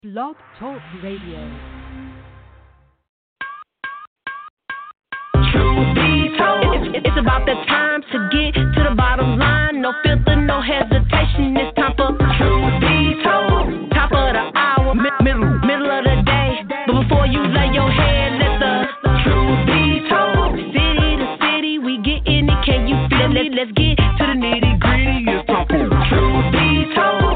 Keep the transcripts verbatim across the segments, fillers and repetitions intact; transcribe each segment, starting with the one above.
Blog Talk Radio. Truth be told, it's, it's about that time to get to the bottom line. No filter, no hesitation. It's time for truth be told. Top of the hour, mi- middle, middle of the day. But before you lay your head, let the truth be told. City to city, we get in it. Can you feel it? Let's get to the nitty gritty. It's time for truth be told.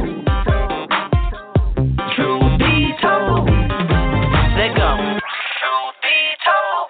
Truth be told. Let go. Truth be told.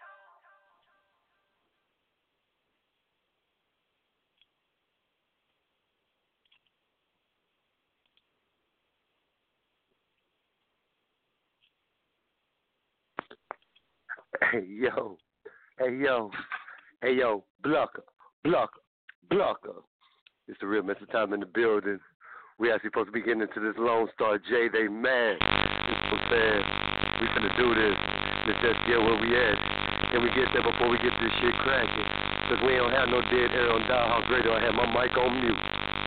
Hey yo, hey yo, hey yo, Blocker, Blocker, Blocker. It's the real Mister Time in the building. We actually supposed to be getting into this Lone Star J. They mad. You know what I'm saying? We finna do this. Let's just get where we at. Can we get there before we get this shit cracking? Cause we don't have no dead air on Dial House Radio. I have my mic on mute.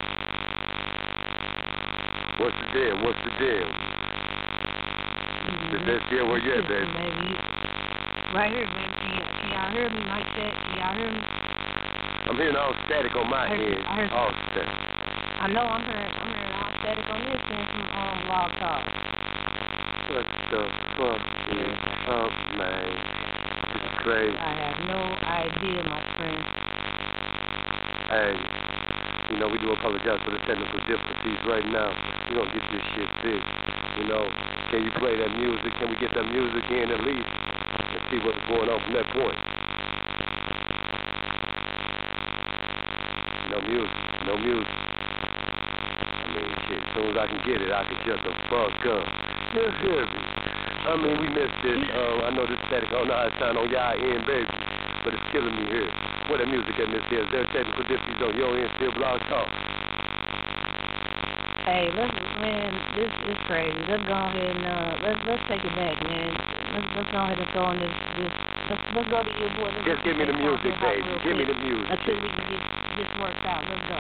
What's the deal? What's the deal? Let's just get where you at, baby. Right here, baby. Can, y- can y'all hear me like that? Can y'all hear me? I'm hearing all static on my I heard- end. I heard- All static. I know I'm hearing, I'm hearing all static on this end from um, Blog Talk. What the fuck is up, man? This is crazy. I have no idea, my friend. Hey, you know, we do apologize for the technical difficulties right now. We're going to get this shit fixed. You know, can you play that music? Can we get that music in at least? And see what's going on from that point. No music. No music. I mean, shit, as soon as I can get it, I can shut the fuck up. You hear me? I mean, we missed this. Uh, I know this static. I don't know how it sound on y'all end, baby. But it's killing me here. Where that music at, Miss Hill? Is there technical difficulties on your end? Still Blog Talk? Hey, let's, man, this is crazy. Let's go ahead and, uh, let's, let's take it back, man. Let's, let's go ahead and throw in this, this, let's, let's go to your boy. Let's Just give me the music, baby. Give me the music. Until we can get this worked out. Let's go.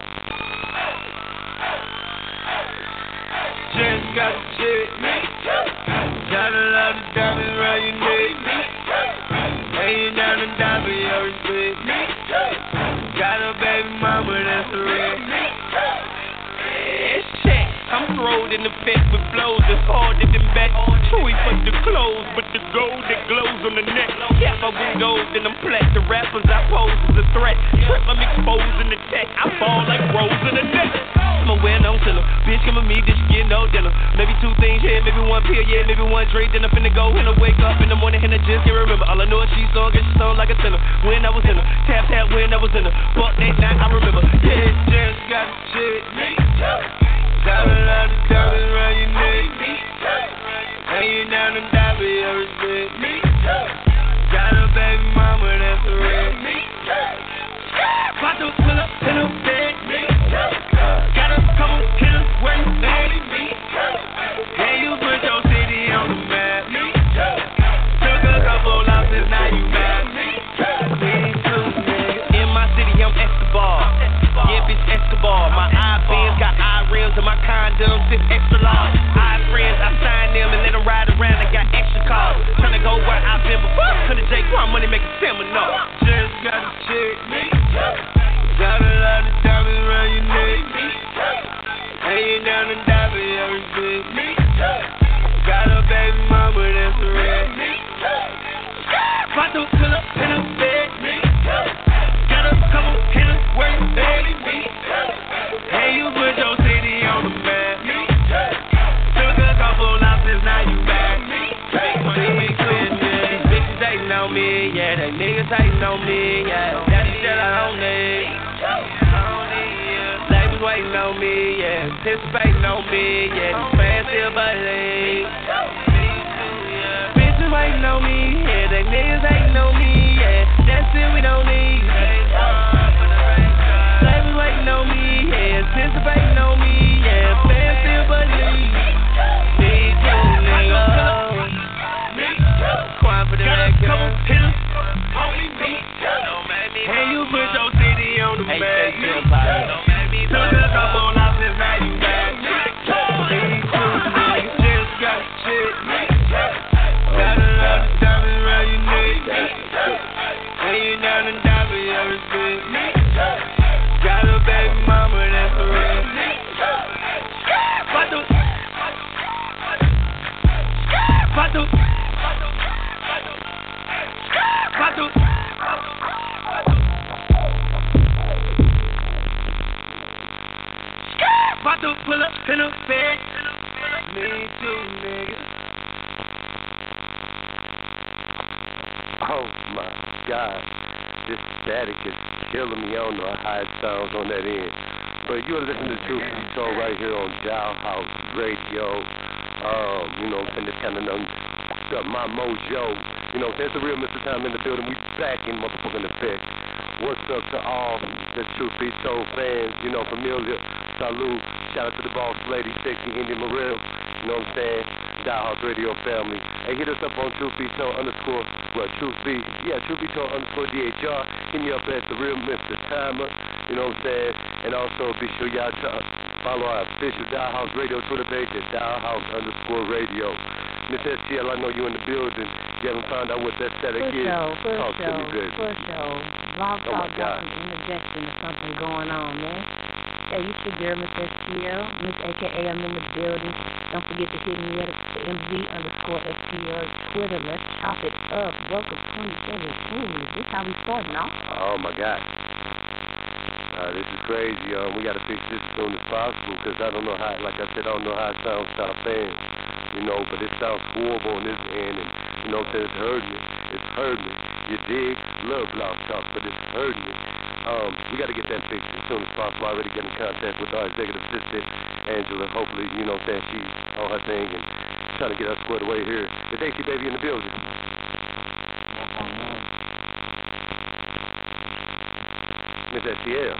Just got the chick. Got a lot of diamonds around your neck. Laying down and die for your respect. Got a baby mama that's a wreck. It's check. I'm throwed in the fence with flows that's harder than back. Chewy for the clothes, but the gold that glows on the neck. Yeah, I with gold, then I'm flat. The rappers I pose as a threat. Trip, I'm exposed in the tech. I fall like rose in the neck. I'm a well-known killer. Bitch, come with me, this shit get no dinner. Maybe two things here, maybe one pill, yeah, maybe one drink. Then I'm finna go and I wake up in the morning and I just can't remember. All I know is she's song and she song like a sinner. When I was in her, tap tap when I was in her. Fuck that night, I remember. Yeah, just got the shit. Got a lot of diamonds around your neck. Hanging down and die for your respect. Got a baby mama that's a wreck. About to pull up in a bed. Got a couple killers waiting at me. Yeah, you put your city on the map. Took a couple losses, now you back. In my city, I'm Escobar. Yeah, bitch, Escobar. My I-beams got I-rims and my condoms, it's extra large. I friends, I sign them and let them ride around. I got extra cars. Tryna go where I've been before. Could've Jake Quan money make a seminar. Just got a chick. Got a lot of diamonds around your neck. Hanging down and die for your respect. Got a baby mama that's a wreck. About to pull up in a bed. Got a couple killers waiting at me. Hey, you put your city on the map. Took a couple losses, now you back. Big money, big twin, yeah. These bitches hating on me, yeah. They niggas hating on me, yeah. That's the shit I don't need. Labels waiting on me, yeah. Anticipating on me, yeah. These fans still believe. Bitches waiting on me, yeah. They niggas hating on me, yeah. That's it, we don't need. Labels waiting on me, yeah. Anticipating on me, yeah. Fans still believe. Need you, nigga. Quan for the record. And you put your city on the map. Took a couple losses, now you back. Just got Batu. Batu. Batu, pull up in a bed. Me too, nigga. Oh my God, this static is killing me. I don't know how it sounds on that end. But you're listening to Truth Be Told right here on Dollhouse Radio. Um, you know, and this kind of um, my mojo. You know, there's a real Mister Time in the building. We back in motherfucking effect. What's up to all the Truth Be Told fans? You know, familiar, salute. Shout out to the boss lady, Sexy Indian Morel. You know what I'm saying? Dollhouse Radio family. Hey, hit us up on Truth Be Told underscore, well, Truth Be, yeah, Truth Be Told underscore D H R. Hit me up at the real Mister Timer. You know what I'm saying? And also be sure y'all try, follow our official Dollhouse Radio Twitter page at Dollhouse underscore radio. Miss S T L, I know you in the building. You haven't found out what that static for is. Sure, for Talk sure, to me, baby. for sure. Long Oh, my talk, God. some interjection or something going on, man. Hey, it's your girl, Miss S T L, Miss A K A I'm in the building. Don't forget to hit me at M Z underscore S T L Twitter. Let's chop it up. Welcome twenty seventeen. This how we starting off. Oh, my God. Uh, this is crazy. Um, we got to fix this as soon as possible because I don't know how, like I said, I don't know how it sounds to our fans, you know, but it sounds horrible on this end, and, you know what I'm saying, it's hurting me. It's hurting me. You dig? Love Blog Talk, but it's hurting me. Um, we got to get that fixed as soon as possible. I already get in contact with our executive assistant, Angela. Hopefully, you know what I'm saying, she's on her thing and trying to get us squared away here. It's A C Baby in the building. Miss S T L.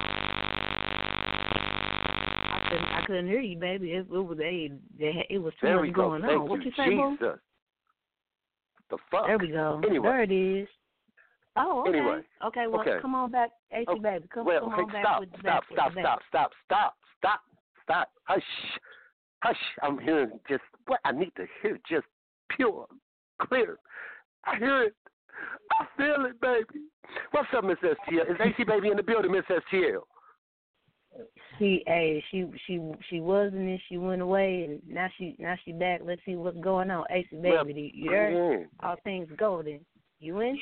I couldn't, I couldn't hear you, baby. It, it was a, it was too There much we go. going Thank on. What you, you say, Bo? Jesus. The fuck? There we go. Anyway. There it is. Oh, okay. Anyway. Okay, well, Okay. come on back, A C Oh, baby. Come, well, come okay, on back stop, with the stop, back. stop, with the stop, back. stop, stop, stop, stop. Hush, hush. I'm hearing just what I need to hear, just pure, clear. I hear it. I feel it, baby. What's up, Miss S T L? Is A C Baby in the building, Miss S T L? She, hey, she, she, she wasn't, and she went away, and now she, now she back. Let's see what's going on, A C baby. Well, you heard? yeah. All things golden. You in?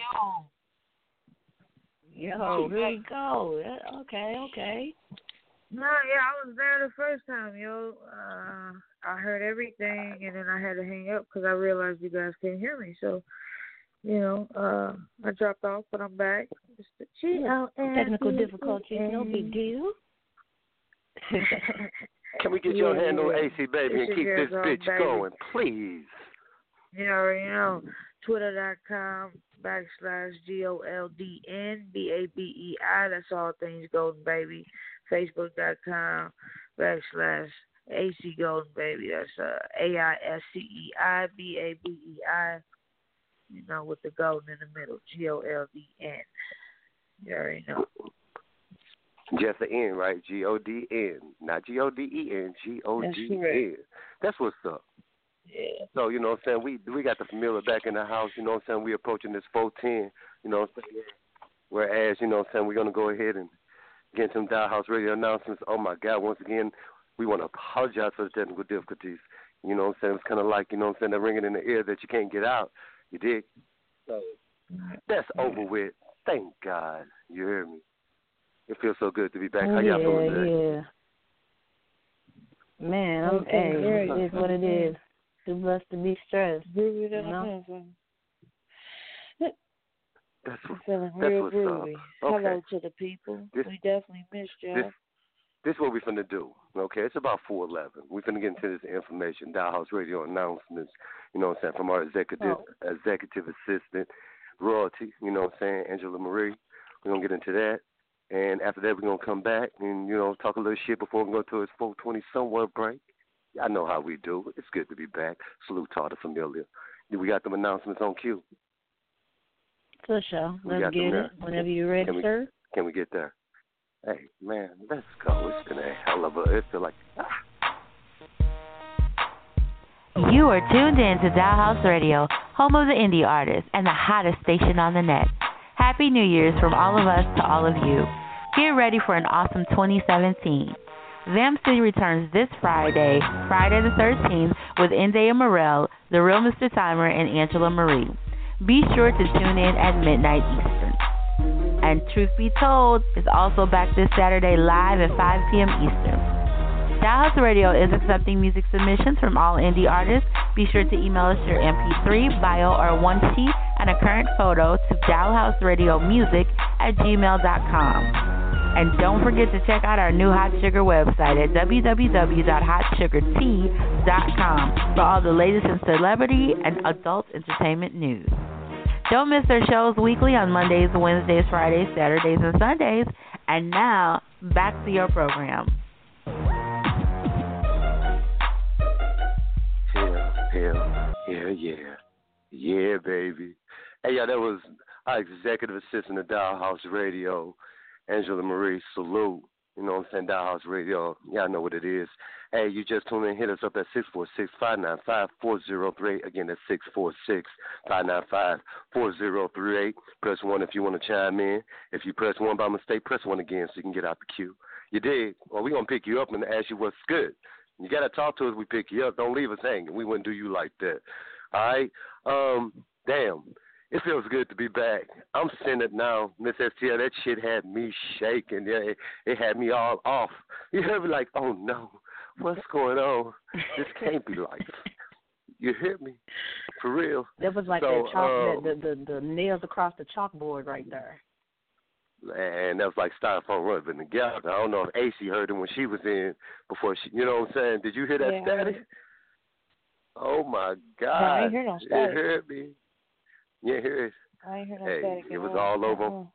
Yo. Yo, here we go. Okay, okay. No, yeah, I was there the first time, yo. Uh, I heard everything, and then I had to hang up because I realized you guys couldn't hear me. So, you know, uh, I dropped off, but I'm back. Technical difficulties, no big deal. Can we get yeah, your handle, yeah. A C Baby, It's and keep your this girl, bitch baby. going, please? You already know. Twitter.com backslash G O L D N B A B E I. That's all things golden, baby. Facebook.com backslash A C golden, baby. That's uh, A I S C E I B A B E I. You know, with the golden in the middle. G O L D N. You already know. Just the N, right? G O D N. Not G O D E N. G O D N. That's correct. That's what's up. Yeah. So, you know what I'm saying, we we got the familiar back in the house, you know what I'm saying, we approaching this four ten, you know what I'm saying, whereas, you know what I'm saying, we're going to go ahead and get some Dollhouse Radio announcements. Oh, my God, once again, we want to apologize for the technical difficulties. You know what I'm saying, it's kind of like, you know what I'm saying, they're ringing in the ear that you can't get out. You dig? So, that's over with. Thank God. You hear me? It feels so good to be back. How y'all yeah, feeling today? yeah. Man, I'm, Okay, hey, great. it is what it is. Too blessed to be stressed. Groovy, You know? That's, I'm feeling that's real what's groovy. up. Hello Okay. to the people. This- we definitely missed y'all. This, this is what we're finna do. Okay, it's about four eleven. We're finna get into this information, Dollhouse Radio announcements. You know what I'm saying, from our executive Oh. executive assistant, Royalty. You know what I'm saying, Angela Marie. We're gonna get into that, and after that, we're gonna come back and you know talk a little shit before we go to his four twenty somewhere break. I know how we do. It's good to be back. Salute to all the familiar. We got them announcements on cue. For sure. We Let's got get them it. there. Whenever you're ready, Can we- sir. Can we get there? Hey, man, let's go. It's been a hell of a. It feel like. Ah. You are tuned in to Dollhouse Radio, home of the indie artists and the hottest station on the net. Happy New Year's from all of us to all of you. Get ready for an awesome twenty seventeen. Vamp City returns this Friday, Friday the thirteenth, with Indaya Morel, The Real Mister Timer, and Angela Marie. Be sure to tune in at midnight Eastern. And Truth Be Told is also back this Saturday live at five p.m. Eastern. Dial House Radio is accepting music submissions from all indie artists. Be sure to email us your M P three, bio, or one sheet and a current photo to dialhouseradiomusic at gmail dot com. And don't forget to check out our new Hot Sugar website at w w w dot hot sugar tea dot com for all the latest in celebrity and adult entertainment news. Don't miss their shows weekly on Mondays, Wednesdays, Fridays, Saturdays, and Sundays. And now, back to your program. Yeah, yeah, yeah, yeah. Yeah, baby. Hey, yeah, that was our executive assistant of Dial House Radio, Angela Marie. Salute. You know what I'm saying? Dial House Radio. Y'all know what it is. Hey, you just tune in. Hit us up at six four six, five nine five, four zero three eight. Again, that's six four six, five nine five, four zero three eight. Press one if you want to chime in. If you press one by mistake, press one again so you can get out the queue. You dig? Well, we're going to pick you up and ask you what's good. You got to talk to us. We pick you up. Don't leave us hanging. We wouldn't do you like that. All right? Um, damn. It feels good to be back. I'm seeing it now. Miss S T L, that shit had me shaking. Yeah, it, it had me all off. You hear me like, oh, no. What's going on? This can't be life. You hear me? For real. That was like so, that chalk, um, the, the, the nails across the chalkboard right there. And that was like styrofoam rubbing together. I don't know if A C heard it when she was in before she, you know what I'm saying? Did you hear that yeah, static? Oh, my God. No, I ain't hear no static. You heard me? You hear it? I ain't hear no hey, static. It was all over. Uh-huh.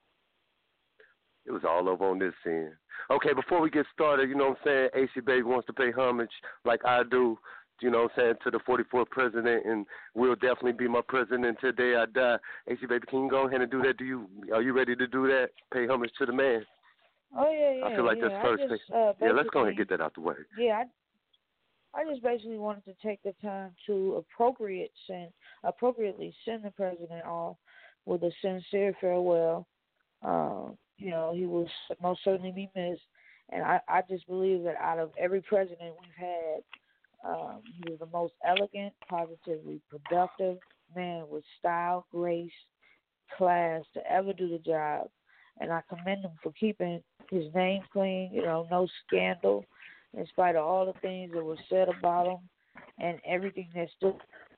It was all over on this end. Okay, before we get started, you know what I'm saying, A C Baby wants to pay homage like I do, you know what I'm saying, to the forty-fourth president, and will definitely be my president until the day I die. A C Baby, can you go ahead and do that? Do you Are you ready to do that? Pay homage to the man? Oh, yeah, yeah. I feel like yeah. that's first just, thing. Uh, yeah, let's go ahead and get that out the way. Yeah, I, I just basically wanted to take the time to appropriate send, appropriately send the president off with a sincere farewell. Um, you know, he will most certainly be missed. And I, I just believe that out of every president we've had, um, he was the most elegant, positively productive man with style, grace, class to ever do the job. And I commend him for keeping his name clean, you know, no scandal, in spite of all the things that were said about him and everything that stood,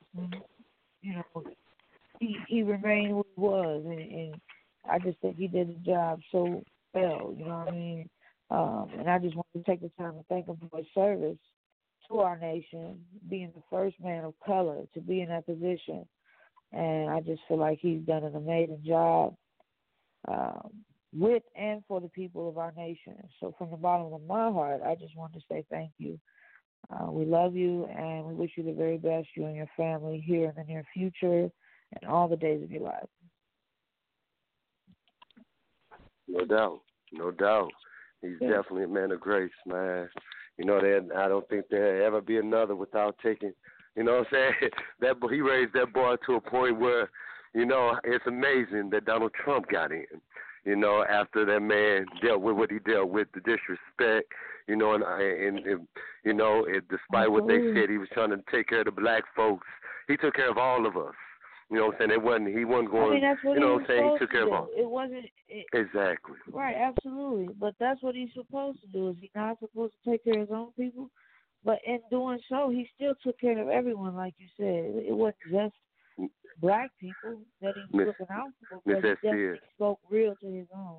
you know, he, he remained who he was. And, and I just think he did the job so well, you know what I mean? Um, and I just want to take the time to thank him for his service to our nation, being the first man of color to be in that position. And I just feel like he's done an amazing job um, with and for the people of our nation. So from the bottom of my heart, I just want to say thank you. Uh, we love you, and we wish you the very best, you and your family, here in the near future and all the days of your life. No doubt. No doubt. He's yeah. definitely a man of grace, man. You know, that I don't think there'll ever be another without taking, you know what I'm saying? That he raised that bar to a point where, you know, it's amazing that Donald Trump got in, you know, after that man dealt with what he dealt with, the disrespect, you know, and, and, and you know, it, despite what they said, he was trying to take care of the black folks. He took care of all of us. You know what I'm saying? It wasn't, he wasn't going, I mean, that's what you know he what I'm saying? He took care do. of all. It wasn't. It, exactly. Right, absolutely. But that's what he's supposed to do. Is he not supposed to take care of his own people? But in doing so, he still took care of everyone, like you said. It wasn't just black people that he was looking out for, but he definitely spoke real to his own.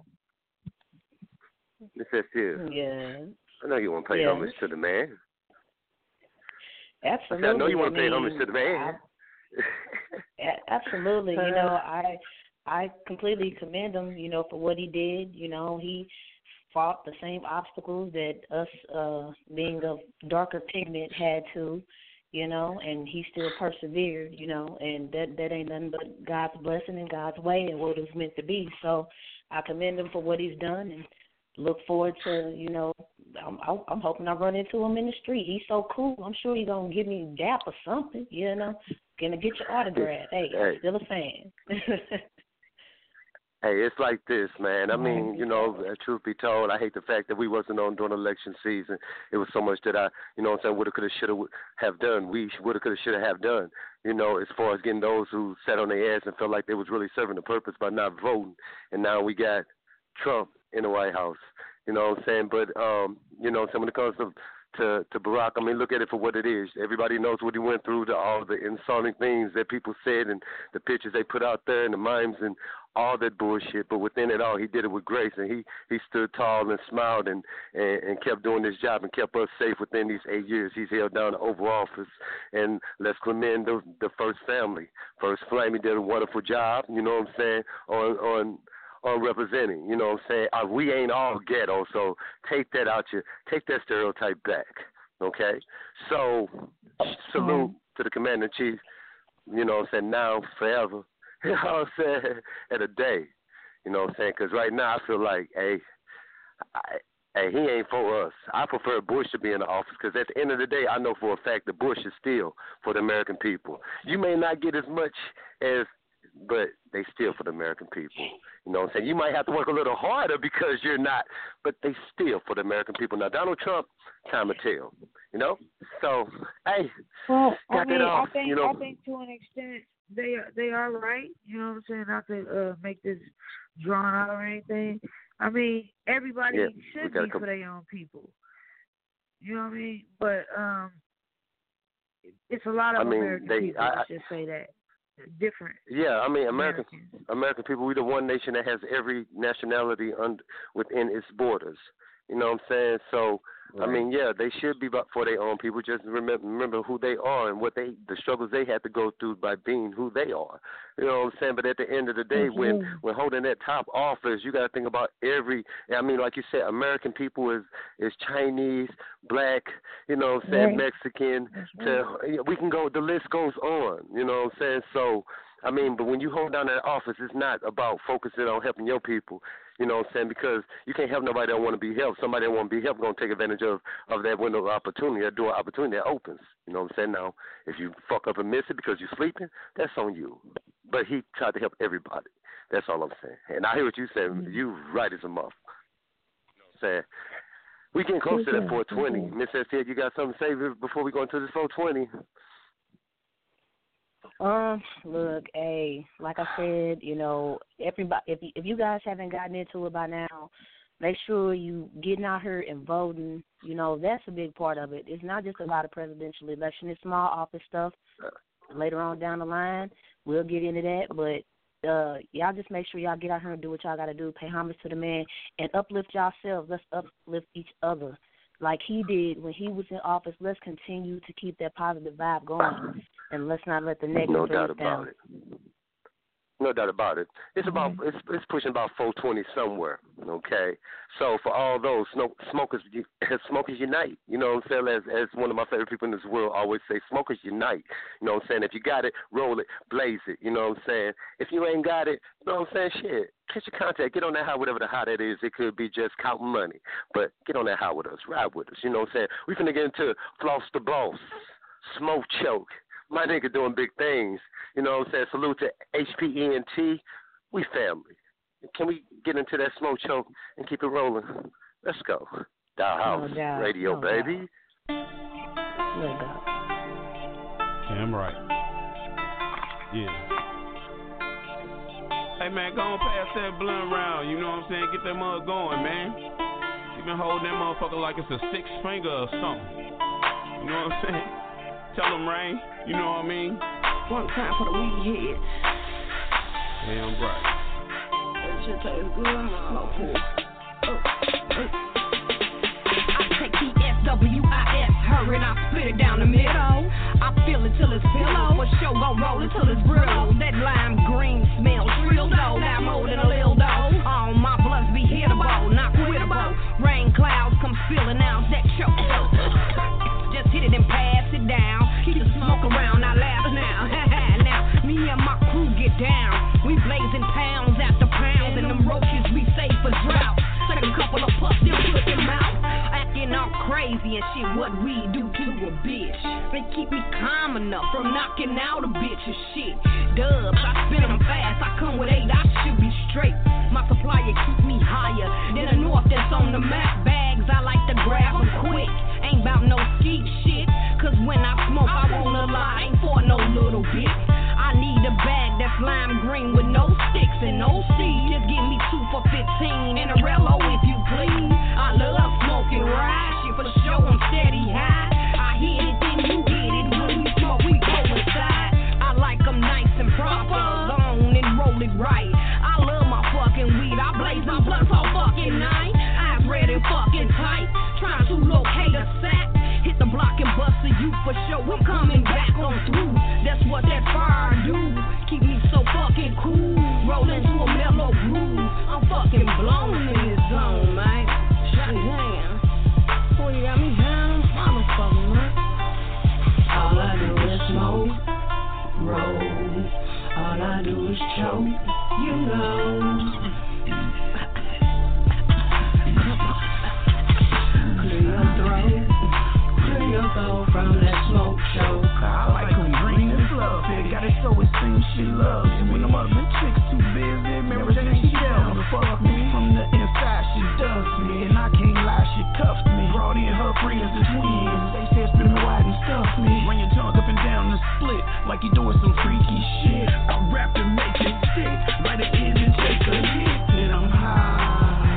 Miss Estes. Yeah. I know you want to pay yes. homage to the man. Absolutely. I, said, I know you want to I pay mean, homage to the man. I, Absolutely. You know, I I completely commend him, you know, for what he did. You know, he fought the same obstacles that us uh, being of darker pigment had to, you know, and he still persevered, you know, and that, that ain't nothing but God's blessing and God's way and what it was meant to be. So I commend him for what he's done and look forward to, you know, I'm, I'm hoping I run into him in the street. He's so cool. I'm sure he's going to give me a dap or something, you know. Gonna get your autograph. Hey, hey. I'm still a fan. Hey, it's like this, man. I mean, you know, truth be told, I hate the fact that we wasn't on during election season. It was so much that I, you know what I'm saying, woulda, coulda, shoulda have done. We woulda, coulda, shoulda have done, you know, as far as getting those who sat on their ass and felt like they was really serving the purpose by not voting. And now we got Trump in the White House, you know what I'm saying? But, um, you know what I'm saying, when it comes to To, to Barack, I mean, look at it for what it is. Everybody knows what he went through, to all the insulting things that people said and the pictures they put out there and the memes and all that bullshit. But within it all, he did it with grace, and he, he stood tall and smiled and, and, and kept doing his job and kept us safe within these eight years. He's held down the Oval Office. And let's commend the, the First Family. First Flame, he did a wonderful job, you know what I'm saying, on on on representing, you know what I'm saying? Uh, we ain't all ghetto, so take that out your, take that stereotype back, okay? So, salute mm. to the Commander-in-Chief, you know what I'm saying, now, forever, you know what I'm saying, at a day, you know what I'm saying? Because right now I feel like, hey, I, hey, he ain't for us. I prefer Bush to be in the office because at the end of the day, I know for a fact that Bush is still for the American people. You may not get as much as, but they still for the American people. You know what I'm saying? You might have to work a little harder because you're not, but they still for the American people. Now, Donald Trump, time to tell, you know? So, hey, well, got I mean, that off, I think, you know? I think to an extent they are, they are right, you know what I'm saying, not to uh, make this drawn out or anything. I mean, everybody yeah, should be come. for their own people. You know what I mean? But um, it's a lot of I mean, American they, people, I, let's just say that. Different. Yeah, I mean, American Americans. American people, we're the one nation that has every nationality under, within its borders. You know what I'm saying? So, right. I mean, yeah, they should be for their own people. Just remember, remember who they are and what they, the struggles they had to go through by being who they are. You know what I'm saying? But at the end of the day, mm-hmm. when when holding that top office, you got to think about every. I mean, like you said, American people is is Chinese, black. You know what I'm saying? Right. Mexican. Right. To we can go. The list goes on. You know what I'm saying? So. I mean, but when you hold down that office, it's not about focusing on helping your people. You know what I'm saying? Because you can't help nobody that want to be helped. Somebody that want to be helped going to take advantage of, of that window of opportunity, that door of opportunity that opens. You know what I'm saying? Now, if you fuck up and miss it because you're sleeping, that's on you. But he tried to help everybody. That's all I'm saying. And I hear what you said. Mm-hmm. You right as a muff. You know what I'm saying? We getting close to that four twenty. Mm-hmm. Miss S T, you got something to say before we go into this four twenty? Um, look, hey, like I said, you know, everybody, if you, if you guys haven't gotten into it by now, make sure you getting out here and voting. You know, that's a big part of it. It's not just about a presidential election. It's small office stuff. Later on down the line, we'll get into that. But uh, y'all just make sure y'all get out here and do what y'all got to do. Pay homage to the man and uplift yourselves. Let's uplift each other like he did when he was in office. Let's continue to keep that positive vibe going. And let's not let the negative no doubt about down. it. No doubt about it. It's mm-hmm. about it's it's pushing about four twenty somewhere. Okay, so for all those smokers, smokers unite. You know what I'm saying? As as one of my favorite people in this world always say, smokers unite. You know what I'm saying? If you got it, roll it, blaze it. You know what I'm saying? If you ain't got it, you know what I'm saying? Shit, catch your contact, get on that high, whatever the high that is. It could be just counting money, but get on that high with us, ride with us. You know what I'm saying? We finna get into Floss the Boss, Smoke Choke. My nigga doing big things. You know what I'm saying? Salute to H P E N T. We family. Can we get into that Smoke Choke and keep it rolling? Let's go. Dial House no Radio, no baby. Let go. Damn right. Yeah. Hey, man, go on pass that blunt round. You know what I'm saying? Get that mug going, man. You been holding that motherfucker like it's a six finger or something. You know what I'm saying? Tell them, Rain, you know what I mean? One time for the weed head. Damn right. That shit tastes good, man. Oh, cool. Oh, oh. I take T S W I S, her and I split it down the middle. I feel it till it's pillow. For sure, gon' roll it till it's brittle. That lime green smells real dough. Got more than a little dough. All my blunts be hittable, not quittable. Rain clouds come spilling out that choke. Just hit it and pass it down. Keep the smoke around, I laugh now. Now, me and my crew get down. We blazing pounds after pounds, and them roaches we save for drought. Take a couple of puffs, then put them out. Acting all crazy and shit, what we do to a bitch. They keep me calm enough from knocking out a bitch and shit. Dubs, I spin them fast, I come with eight, I should be straight. Collard green with no sticks and no seeds. Just give me two for fifteen and a Rello if you please. I love smoking ride, shit for show, I'm steady high. I hit it, then you hit it. When we smoke, we coincide. I like them nice and proper, long and roll it right. I love my fucking weed, I blaze my blunts all fucking night. Eyes red and fucking tight, trying to locate a sack. Hit the block and bust a you for sure. We coming back on through. That's what that fire do. Keep me so fucking cool. Roll into a mellow groove. I'm fucking blown in this zone, man. Shut down. Boy, you got me down, motherfucker, man. All I do is smoke, roll. All I do is choke, you know. Clear your throat. Go from that smoke show. I like them green and fluffy. Got it so it seems she loves it. When them other chicks too busy, remember that she down to fuck me. From the inside she does me, and I can't lie, she cuffed me. Brought in her friends and twins. They said spin me wide and stuff me. Run your tongue up and down the split like you doing some freaky shit. I rap and make it sick. Light it in and take a hit, and I'm high.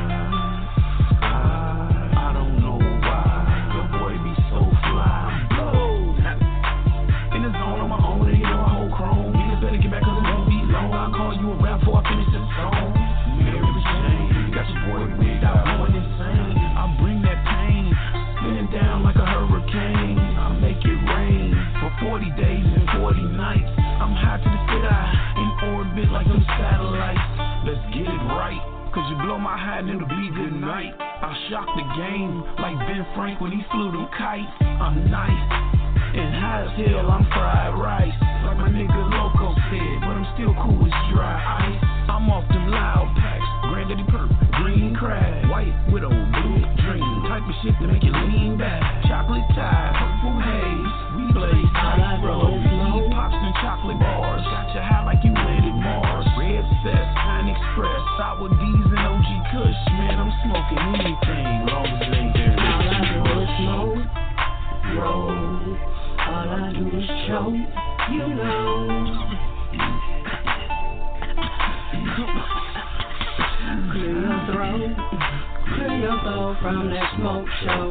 forty days and forty nights. I'm high to the sky, in orbit like some satellites. Let's get it right, cause you blow my high and it'll be good night. I shock the game like Ben Frank when he flew them kites. I'm nice, and high as hell, I'm fried rice. Like my nigga Loco said, but I'm still cool as dry ice. I'm off them loud packs, Granddaddy Perp, green crab, white widow, blue dream. Type of shit to make you lean back. Chocolate tie, purple haze, we blaze tight bro. Weed pops and chocolate bars, got you high like you landed Mars. Red Cess, Pine Express, sour D's and O G Kush. Man, I'm smoking anything, long as it ain't there. All I do is smoke, roll. All I do is choke, you know. Clear your throat, clear your throat from that smoke show.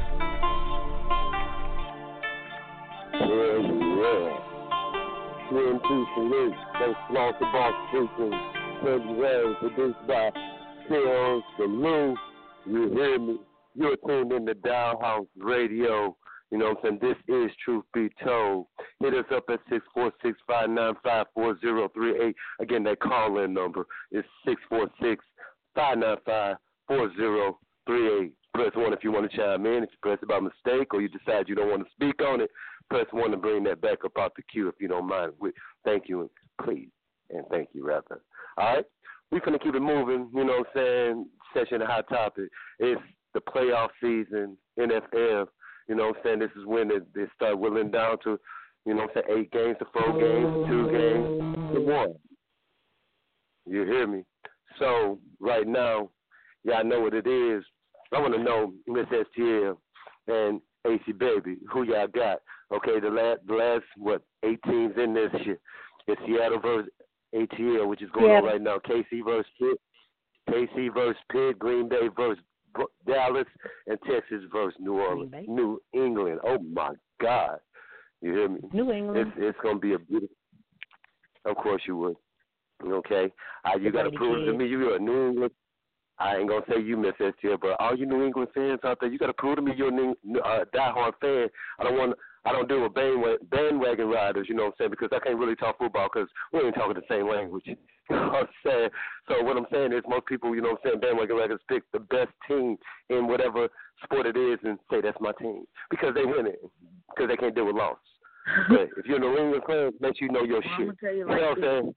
Yeah, yeah. Three and two salute. Thanks to Lost the Boss Freaking. February, produced by Phil Salute. You hear me? You're tuned in to Dial House Radio. You know what I'm saying? This is Truth Be Told. Hit us up at six four six, five nine five, four zero three eight. Again, that call-in number is six four six, five nine five, four zero three eight. Press one if you want to chime in. If you press it by mistake or you decide you don't want to speak on it, press one to bring that back up out the queue if you don't mind. Thank you, and please, and thank you, rather. All right? We're going to keep it moving. You know what I'm saying? Session of Hot Topic. It's the playoff season, N F L. You know what I'm saying? This is when they, they start whittling down to, you know what I'm saying, eight games to four games, two games to one. You hear me? So, right now, y'all know what it is. I want to know, Miss S T L and A C Baby, who y'all got. Okay, the last, the last, what, eight teams in this shit. It's Seattle versus A T L, which is going yeah. on right now. K C versus Pitt, K C versus Pitt, Green Bay versus Dallas, and Texas versus New Orleans, New England. Oh my God, you hear me? New England. It's it's gonna be a beautiful. Of course you would. Okay, uh, you got to prove to me you're a New England. I ain't gonna say you, Miss S T L, but all you New England fans out there, you got to prove to me you're a uh, diehard fan. I don't want. I don't deal with bandwagon riders, you know what I'm saying, because I can't really talk football because we ain't talking the same language. You know what I'm saying? So what I'm saying is most people, you know what I'm saying, bandwagon riders pick the best team in whatever sport it is and say that's my team because they win it, because they can't deal with loss. But if you're a New England fan, let you know your well, shit. I'm gonna tell you, you like know what I'm saying?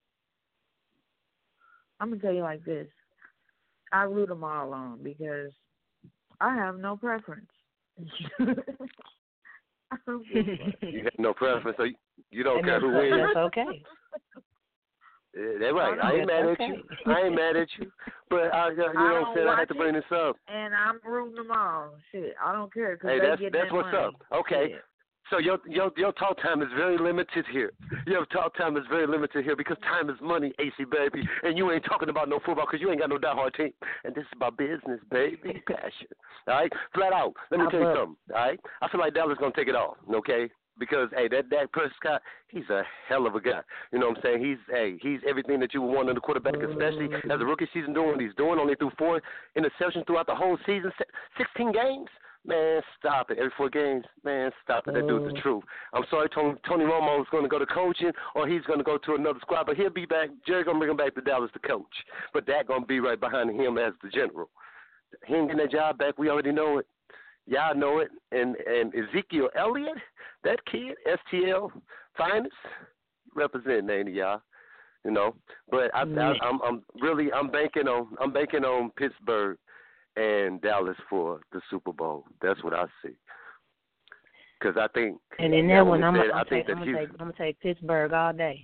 I'm going to tell you like this. I root them all on because I have no preference. You have no preference, so you, you don't and care who wins. That's okay. Yeah, that's right. I ain't mad okay. at you. I ain't mad at you. But I, you know what I'm saying? I had to bring this up. And I'm rooting them all. Shit, I don't care. Cause Hey, they that's get that's that what's money. up. Okay. Shit. So your your your talk time is very limited here. Your talk time is very limited here because time is money, A C baby. And you ain't talking about no football because you ain't got no diehard team. And this is about business, baby, passion. All right, flat out. Let me I tell you will. something. All right, I feel like Dallas gonna take it off. Okay. Because hey, that Dak Prescott, he's a hell of a guy. You know what I'm saying? He's hey, he's everything that you would want in a quarterback, especially as a rookie season doing what he's doing. Only threw four interceptions throughout the whole season, sixteen games. Man, stop it. Every four games, man, stop it. That dude's the truth. I'm sorry, Tony, Tony Romo's going to go to coaching or he's going to go to another squad, but he'll be back. Jerry's going to bring him back to Dallas to coach. But Dak going to be right behind him as the general. He ain't getting that job back. We already know it. Y'all know it. And and Ezekiel Elliott, that kid, S T L finest, representing ain't he, y'all? You know. But I, I, I'm I'm really I'm banking on I'm banking on Pittsburgh and Dallas for the Super Bowl. That's what I see. Because I think, and in that one, I'm going to take, I'm gonna take Pittsburgh all day.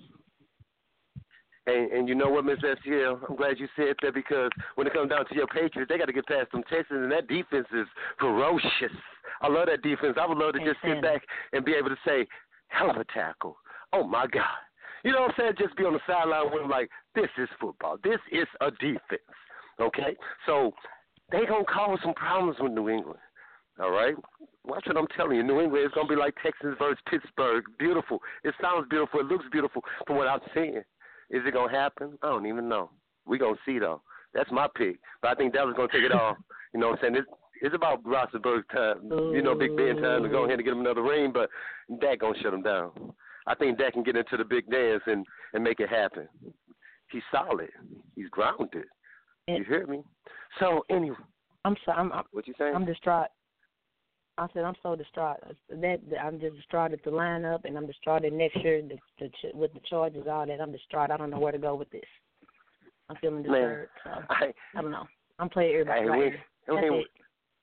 And, and you know what, Miss S T L, I'm glad you said that because when it comes down to your Patriots, they got to get past them Texans, and that defense is ferocious. I love that defense. I would love to just sit back and be able to say, hell of a tackle. Oh, my God. You know what I'm saying? Just be on the sideline with them like, this is football. This is a defense. Okay? So they going to cause some problems with New England. All right? Watch what I'm telling you. New England is going to be like Texans versus Pittsburgh. Beautiful. It sounds beautiful. It looks beautiful from what I'm seeing. Is it going to happen? I don't even know. We're going to see, though. That's my pick. But I think Dallas going to take it off. You know what I'm saying? It's, it's about Roethlisberger's time. You know, Big Ben time to go ahead and get him another ring, but Dak going to shut him down. I think Dak can get into the big dance and, and make it happen. He's solid. He's grounded. You hear me? So, anyway. I'm sorry. I'm, I'm, what you saying? I'm distraught. I said I'm so distraught. That I'm just distraught at the lineup, and I'm distraught at next year the, the, with the charges, all that. I'm distraught. I don't know where to go with this. I'm feeling disturbed. So, I, I don't know. I'm playing everybody I, right we, here. That's we, it.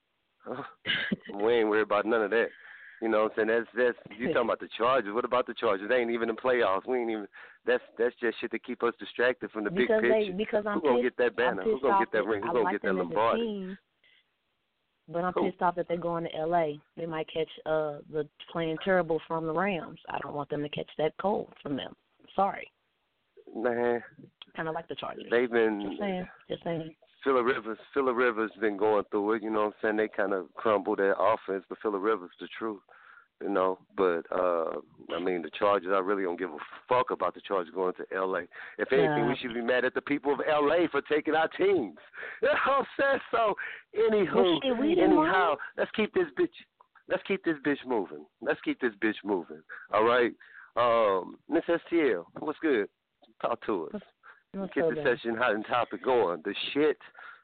Uh, we ain't worried about none of that. You know what I'm saying? That's that's you talking about the Chargers. What about the Chargers? They ain't even in playoffs. We ain't even. That's that's just shit to keep us distracted from the because big picture. They, because I'm Who's gonna pissed, get that banner? Who's gonna get that ring? Who's I gonna like get that Lombardi? Team, but I'm Who? pissed off that they're going to L A. They might catch uh the playing terrible from the Rams. I don't want them to catch that cold from them. Sorry. Man. Kind of like the Chargers. They've been. Just saying. Just saying. Phillip Rivers, Phillip Rivers been going through it. You know what I'm saying? They kind of crumbled their offense, but Phillip Rivers, the truth. You know, but, uh, I mean, the Chargers, I really don't give a fuck about the Chargers going to L A. If anything, yeah. we should be mad at the people of L A for taking our teams. You know what I'm saying? So, anywho, well, shit, we anyhow, mind. let's keep this bitch, let's keep this bitch moving. Let's keep this bitch moving. All right? Um, Miss S T L, what's good? Talk to us. What's Get so the bad? session hot and topic going. The shit.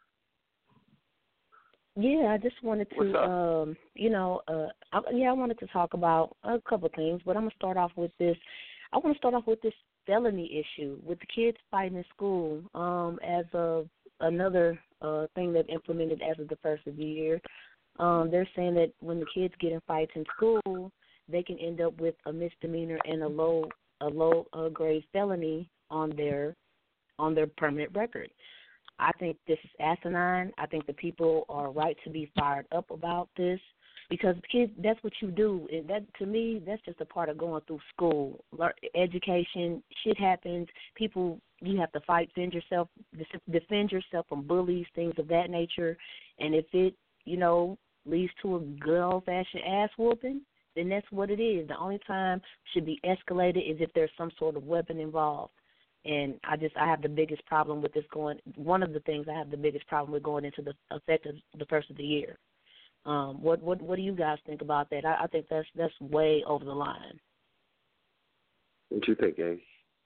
Yeah, I just wanted What's to, up? um, you know, uh, I, yeah, I wanted to talk about a couple of things, but I'm gonna start off with this. I want to start off with this felony issue with the kids fighting in school. Um, as of another uh, thing they've implemented as of the first of the year, um, they're saying that when the kids get in fights in school, they can end up with a misdemeanor and a low, a low uh, grade felony on their, on their permanent record. I think this is asinine. I think the people are right to be fired up about this because kids, that's what you do. And that, to me, that's just a part of going through school. Learn, education, shit happens. People, you have to fight, defend yourself, defend yourself from bullies, things of that nature. And if it, you know, leads to a good old-fashioned ass whooping, then that's what it is. The only time should be escalated is if there's some sort of weapon involved. And I just, I have the biggest problem with this going, one of the things I have the biggest problem with going into the effect of the first of the year. Um, what, what, what do you guys think about that? I, I think that's, that's way over the line. What you think, Gabe?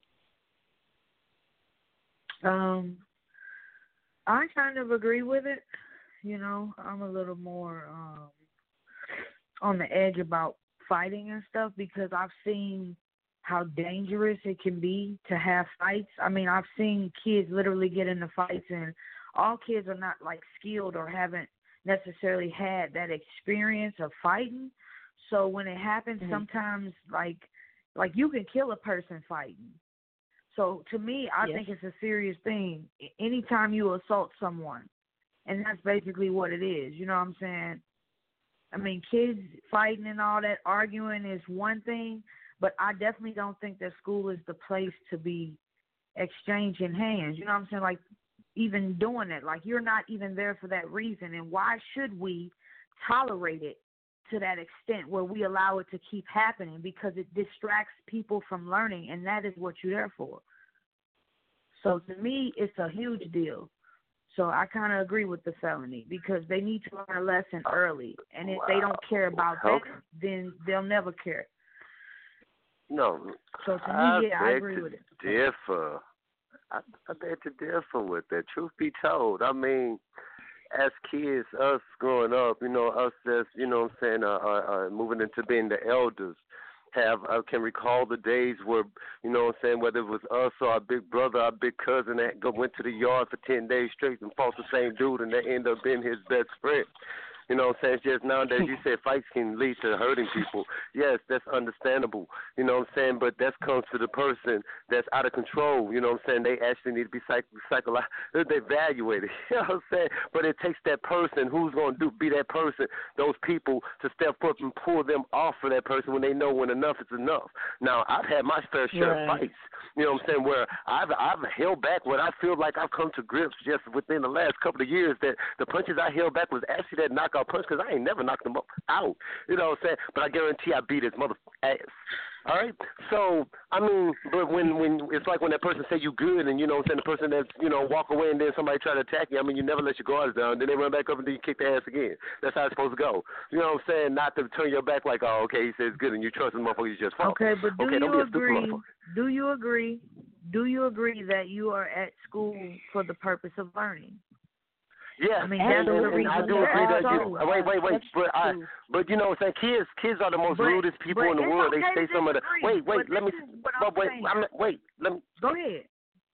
Um, I kind of agree with it. You know, I'm a little more um, on the edge about fighting and stuff because I've seen how dangerous it can be to have fights. I mean, I've seen kids literally get into fights, and all kids are not, like, skilled or haven't necessarily had that experience of fighting. So when it happens, mm-hmm. sometimes, like, like you can kill a person fighting. So to me, I yes. think it's a serious thing. Anytime you assault someone, and that's basically what it is. You know what I'm saying? I mean, kids fighting and all that, arguing is one thing, but I definitely don't think that school is the place to be exchanging hands. You know what I'm saying? Like, even doing it. Like, you're not even there for that reason. And why should we tolerate it to that extent where we allow it to keep happening? Because it distracts people from learning, and that is what you're there for. So to me, it's a huge deal. So I kind of agree with the felony because they need to learn a lesson early. And if wow. they don't care about that, okay. then they'll never care. No. So to me, I yeah, I agree with it. Differ. I, I beg to differ with that. Truth be told, I mean, as kids, us growing up, you know, us as, you know what I'm saying, uh, uh, uh, moving into being the elders, have I can recall the days where, you know what I'm saying, whether it was us or our big brother, our big cousin that go, went to the yard for ten days straight and fought the same dude, and they end up being his best friend. You know what I'm saying? It's just nowadays you said fights can lead to hurting people. Yes, that's understandable. You know what I'm saying? But that comes to the person that's out of control. You know what I'm saying? They actually need to be psych- psychologically evaluated. You know what I'm saying? But it takes that person who's going to do be that person, those people, to step up and pull them off of that person when they know when enough is enough. Now, I've had my fair share right. of fights. You know what I'm saying? Where I've I've held back what I feel like I've come to grips just within the last couple of years that the punches I held back was actually that knockout punch because I ain't never knocked them up out. You know what I'm saying? But I guarantee I beat his mother ass. All right? So, I mean, but when, when it's like when that person say you good and, you know what I'm saying, the person that's, you know, walk away and then somebody try to attack you, I mean, you never let your guards down. Then they run back up and then you kick their ass again. That's how it's supposed to go. You know what I'm saying? Not to turn your back like, oh, okay, he says good and you trust the motherfucker, you just fall. Okay, but do okay, you don't be a agree, stupid motherfucker. do you agree, do you agree that you are at school for the purpose of learning? Yeah, I mean, and, that's and, the and reason. I do agree that you. So, wait, wait, wait. But I, but you know what I'm saying? Kids, kids are the most but, rudest people in the world. Okay they say some of the. Wait, wait. Let me. But wait, I'm, wait. Let me. Go ahead.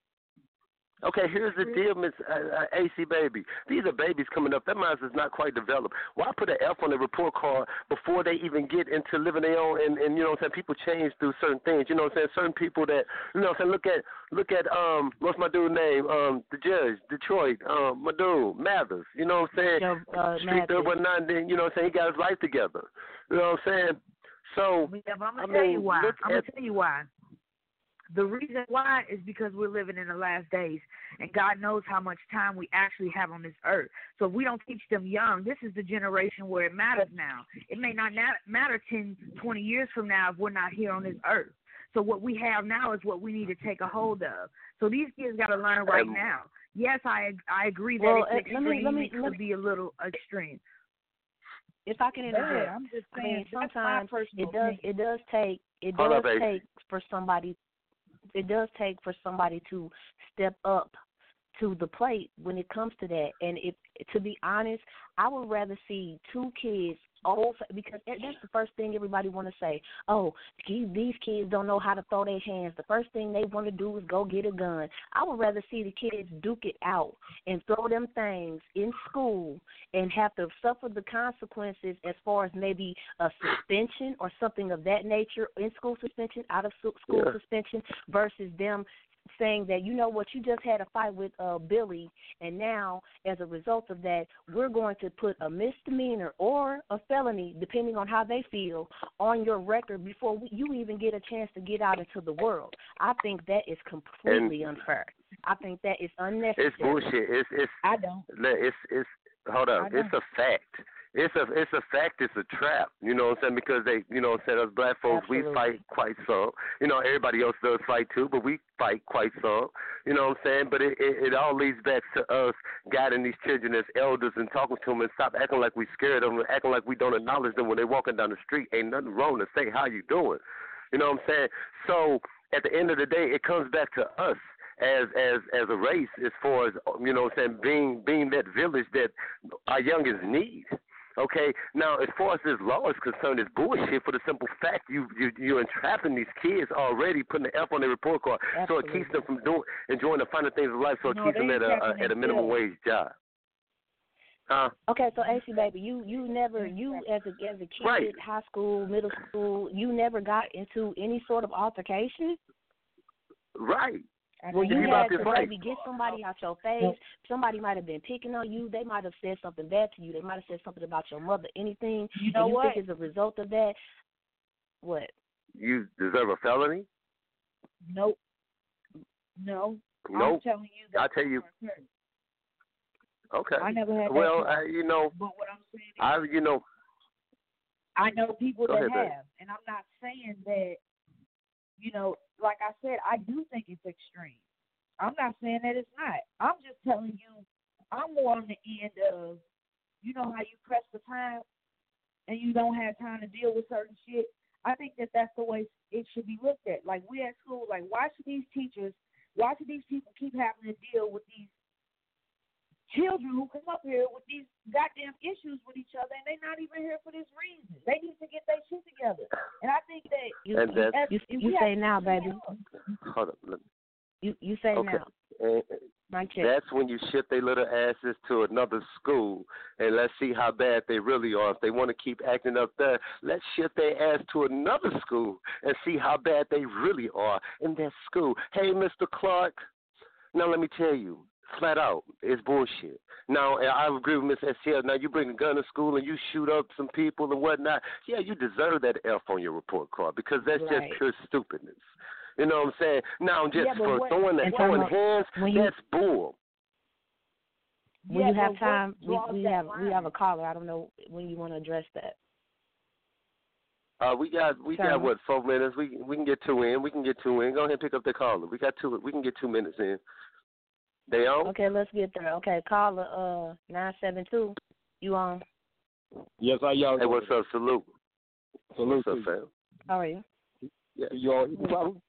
Okay, here's the deal, Miss uh, uh, A C Baby. These are babies coming up. That mind is not quite developed. Why put an F on the report card before they even get into living their own? And, and you know what I'm saying? People change through certain things. You know what I'm saying? Certain people that, you know what I'm saying? Look at, look at um, what's my dude's name? Um, the judge, Detroit, um, my dude, Mathers. You know what I'm saying? Uh, Street third one nine. Then you know what I'm saying? He got his life together. You know what I'm saying? So yeah, but I'm gonna I tell mean, you why. Look I'm at, gonna tell you why. The reason why is because we're living in the last days, and God knows how much time we actually have on this earth. So if we don't teach them young, this is the generation where it matters now. It may not matter ten, twenty years from now if we're not here on this earth. So what we have now is what we need to take a hold of. So these kids got to learn right um, now. Yes, I I agree that well, it's uh, extreme. Let me, let me, it could let me, be a little extreme. If I can interject, yeah, I'm just saying, I mean, sometimes it does opinion. it does take it Hold does up, take for somebody it does take for somebody to step up to the plate when it comes to that. And if, to be honest, I would rather see two kids old, because that's the first thing everybody want to say. Oh, these kids don't know how to throw their hands. The first thing they want to do is go get a gun. I would rather see the kids duke it out and throw them things in school and have to suffer the consequences as far as maybe a suspension or something of that nature, in school suspension, out of school yeah. suspension, versus them saying that, you know what, you just had a fight with uh, Billy, and now as a result of that, we're going to put a misdemeanor or a felony, depending on how they feel, on your record before we, you even get a chance to get out into the world. I think that is completely and unfair. I think that is unnecessary. It's bullshit. It's it's. I don't. It's it's. Hold up. It's a fact. It's a it's a fact. It's a trap. You know what I'm saying? Because they, you know what I'm saying, us black folks, Absolutely. we fight quite some. You know, everybody else does fight too, but we fight quite some. You know what I'm saying? But it, it, it all leads back to us guiding these children as elders and talking to them and stop acting like we scared of them, acting like we don't acknowledge them when they're walking down the street. Ain't nothing wrong to say how you doing. You know what I'm saying? So at the end of the day, it comes back to us. As as as a race, as far as, you know what I'm saying, being being that village that our youngest need. Okay, now as far as this law is concerned, it's bullshit for the simple fact you you you're entrapping these kids already, putting the F on their report card, Absolutely. so it keeps them from doing enjoying the finer things of life, so it no, keeps them at a, a at a minimum wage job. Huh? Okay, so A C baby, you you never you as a as a kid, right. high school, middle school, you never got into any sort of altercation? Right. Well, you Keep had out to your fight. maybe get somebody out your face. Somebody might have been picking on you. They might have said something bad to you. They might have said something about your mother. Anything. You know and you what? think as a result of that, what? You deserve a felony? Nope. No. Nope. I'm telling you that. I tell you. Okay. I never had that. Well, I, you know, but what I'm saying is, I, you know, I know people Go that ahead, have, babe. and I'm not saying that. You know, like I said, I do think it's extreme. I'm not saying that it's not. I'm just telling you, I'm more on the end of, you know how you press the time and you don't have time to deal with certain shit. I think that that's the way it should be looked at. Like, we at school, like, why should these teachers, why should these people keep having to deal with these children who come up here with these goddamn issues with each other, and they're not even here for this reason? They need to get their shit together. And I think that You, And that's- as- you, if you we say have to now, clean baby. up, hold up. Let me- You you say Okay. now. And, My check. That's when you ship their little asses to another school, and let's see how bad they really are. If they want to keep acting up there, let's ship their ass to another school and see how bad they really are in that school. Hey, Mister Clark, now let me tell you, flat out, it's bullshit. Now, I agree with Miss S L. Now, you bring a gun to school and you shoot up some people and whatnot, yeah, you deserve that F on your report card because that's Right. just pure stupidness. You know what I'm saying? Now, just Yeah, but for what- throwing, and throwing from a- hands, when you- that's bull. When Yeah, you but have what time, we, draws we that have line? we have a caller. I don't know when you want to address that. Uh, we got we Sure. got what four minutes. We we can get two in. We can get two in. Go ahead and pick up the caller. We got two. We can get two minutes in. They on? Okay, let's get there. Okay, caller uh nine seven two. You on? Yes, how y'all Hey, doing? what's up? Salute. Salute What's up, to you. fam? How are you? Yeah. Can you all hear me properly?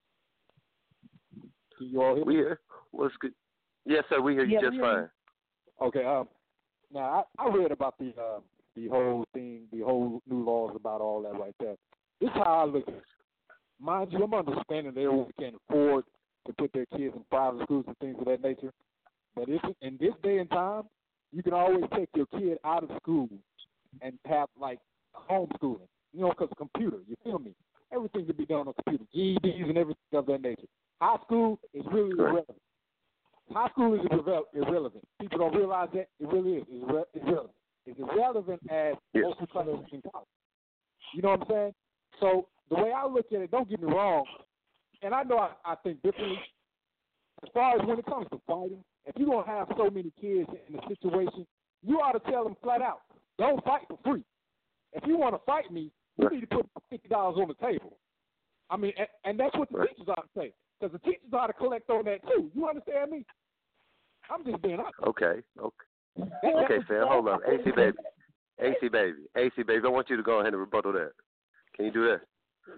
Can you all hear We me? here. What's good? Yes, sir. We hear you Yeah, just we hear you. fine. Okay. Um. Now I, I read about the uh, the whole thing, the whole new laws about all that right there. This is how I look at it. Mind you, I'm understanding that everyone can't afford to put their kids in private schools and things of that nature. But if in this day and time, you can always take your kid out of school and have like homeschooling. You know, because computer. You feel me? Everything can be done on computer, G E Ds and everything of that nature. High school is really irrelevant. High school is irre- irrelevant. People don't realize that. It really is. It's irre- irrelevant. It's irrelevant as Yes. most of the classes in college. You know what I'm saying? So the way I look at it, don't get me wrong, and I know I, I think differently. As far as when it comes to fighting, if you're going to have so many kids in a situation, you ought to tell them flat out, don't fight for free. If you want to fight me, you need to put fifty dollars on the table. I mean, and, and that's what the Right. teachers ought to say. Because the teachers ought to collect on that too. You understand me? I'm just being honest. Okay. Okay. Okay, fam. Hold on. A C baby. A C baby. A C baby. I want you to go ahead and rebuttal that. Can you do that?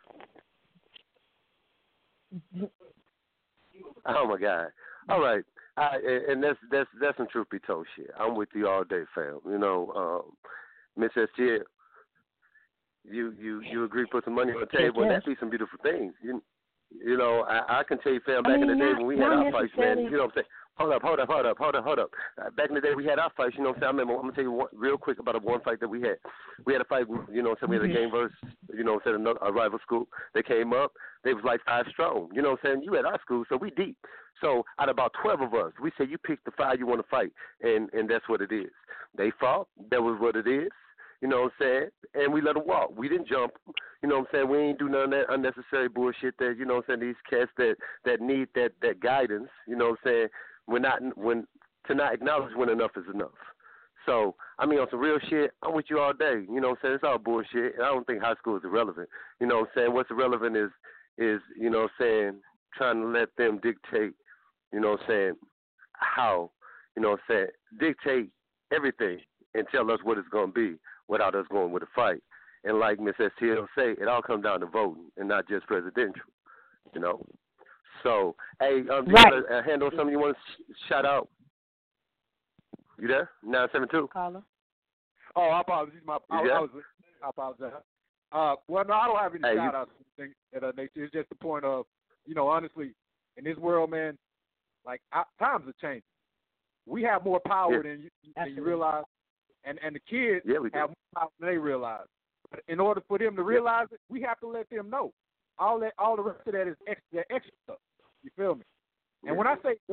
Oh my God! All right, I, and that's that's that's some truth be told shit. I'm with you all day, fam. You know, um, Miss S G, you you you agree to put some money on the table, and Yes. that'd be some beautiful things. You you know, I, I can tell you, fam. I Back in mean, the day not- when we had not our fights, man. necessarily- You know what I'm saying? Hold up, hold up, hold up, hold up, hold up. Uh, back in the day, we had our fights. You know what I'm saying? I remember. I'm gonna tell you one, real quick about a one fight that we had. We had a fight. You know what I'm saying? We had a game versus, you know what I'm saying, another, a rival school. They came up. They was like five strong. You know what I'm saying? You at our school, so we deep. So out of about twelve of us, we said you pick the five you want to fight, and and that's what it is. They fought. That was what it is. You know what I'm saying? And we let them walk. We didn't jump. You know what I'm saying? We ain't do none of that unnecessary bullshit that, you know what I'm saying, these cats that, that need that, that guidance, you know what I'm saying, we're not, when, to not acknowledge when enough is enough. So, I mean, on some real shit, I'm with you all day. You know what I'm saying? It's all bullshit. And I don't think high school is irrelevant. You know what I'm saying? What's irrelevant is, is, you know what I'm saying, trying to let them dictate, you know what I'm saying, how, you know what I'm saying, dictate everything and tell us what it's going to be without us going with a fight. And like Miss S T L say, it all comes down to voting and not just presidential, you know. So, hey, um, do you Right. want to uh, handle something you want to sh- shout out? You there? nine seven two? Caller. Oh, I apologize. My, I, You I, got was, I apologize. Uh, well, no, I don't have any Hey, you- shout outs or anything of that nature. It's just the point of, you know, honestly, in this world, man, like, I, times are changing. We have more power Yeah. than, you, than you Absolutely. realize, and, and the kids Yeah, we do. have more power than they realize. But in order for them to realize it, we have to let them know. All that, all the rest of that is extra, extra stuff. You feel me?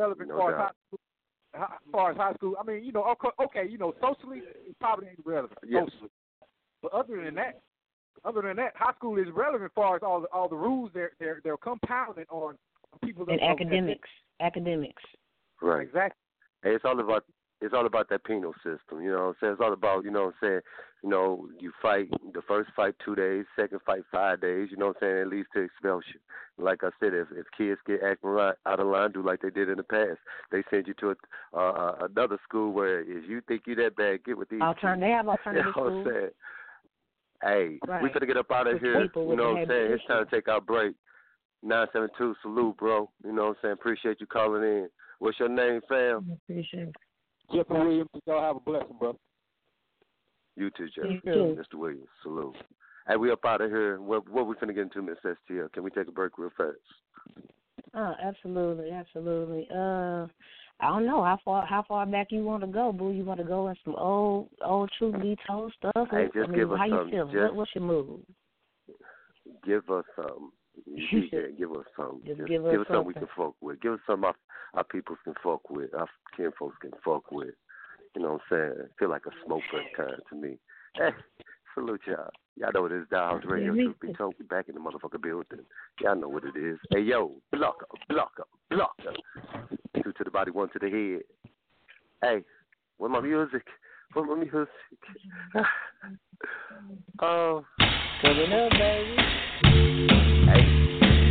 relevant No as far as doubt. high school. As far as high school, I mean, you know, okay, okay you know, socially, it probably ain't relevant Yes. socially. But other than that, other than that, high school is relevant as far as all the, all the rules they're they're they're compounding on people. And of, academics, of, academics. Right. Exactly. Hey, it's all about it's all about that penal system. You know what I'm saying? It's all about, you know what I'm saying, you know, you fight the first fight two days, second fight five days, you know what I'm saying, it leads to expulsion. Like I said, if if kids get acting right, out of line, do like they did in the past, they send you to a, uh, another school where if you think you that bad, get with these Altern- they have alternative you know schools. what I'm saying? Hey, Right. we finna get up out of With here. people You with know the what I'm saying? heavy It's time to take our break. nine seven two, salute, bro. You know what I'm saying? Appreciate you calling in. What's your name, fam? Appreciate it. Jeffrey Williams, y'all have a blessing, bro. You too, Jeff. You too. Mister Williams, salute. Hey, we up out of here. What, what we finna get into, Miss S T L? Can we take a break real fast? Oh, absolutely, absolutely. Uh, I don't know how far how far back you want to go, boo. You want to go in some old old truth be told stuff? Hey, just I mean, give us how you something. feeling? Just What, what's your move? Give us something. You D J, give us something. Just Just give us us something we something. can fuck with. Give us something our, our people can fuck with. Our kin folks can fuck with. You know what I'm saying? Feel like a smoke break time to me. Hey, salute y'all. Y'all know what it is. Dial House Radio. Truth be told, we back in the motherfucking building. Y'all know what it is. Hey, yo, blocker, blocker, blocker. Two to the body, one to the head. Hey, where my music? Where my music? Oh. Coming up, baby. Hey.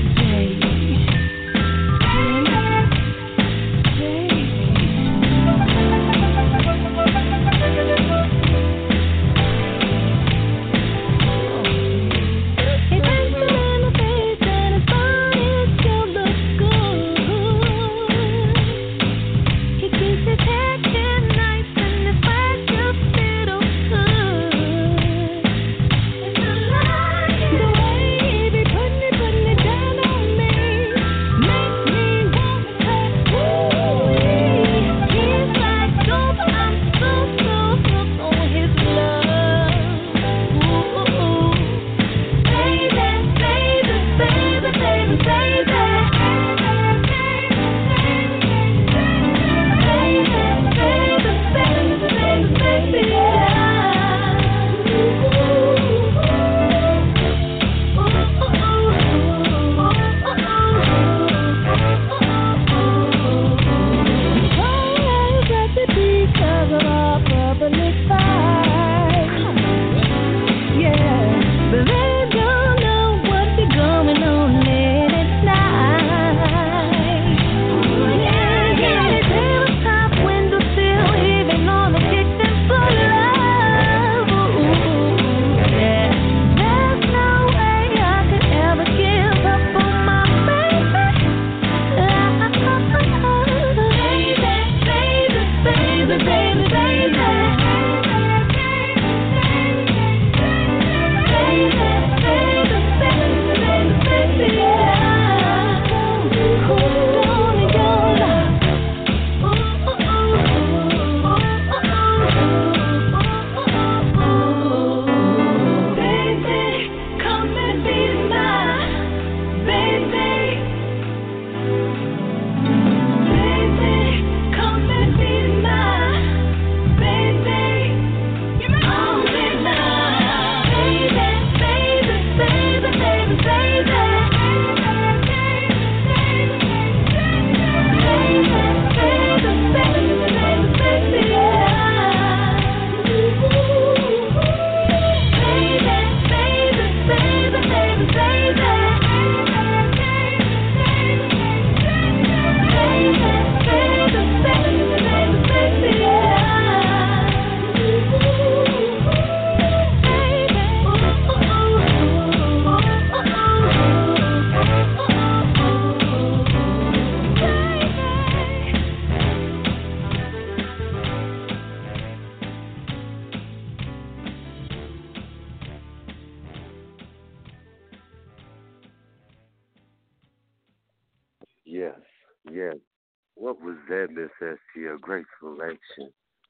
Yes, yes. What was that, Miss S T L? Great selection.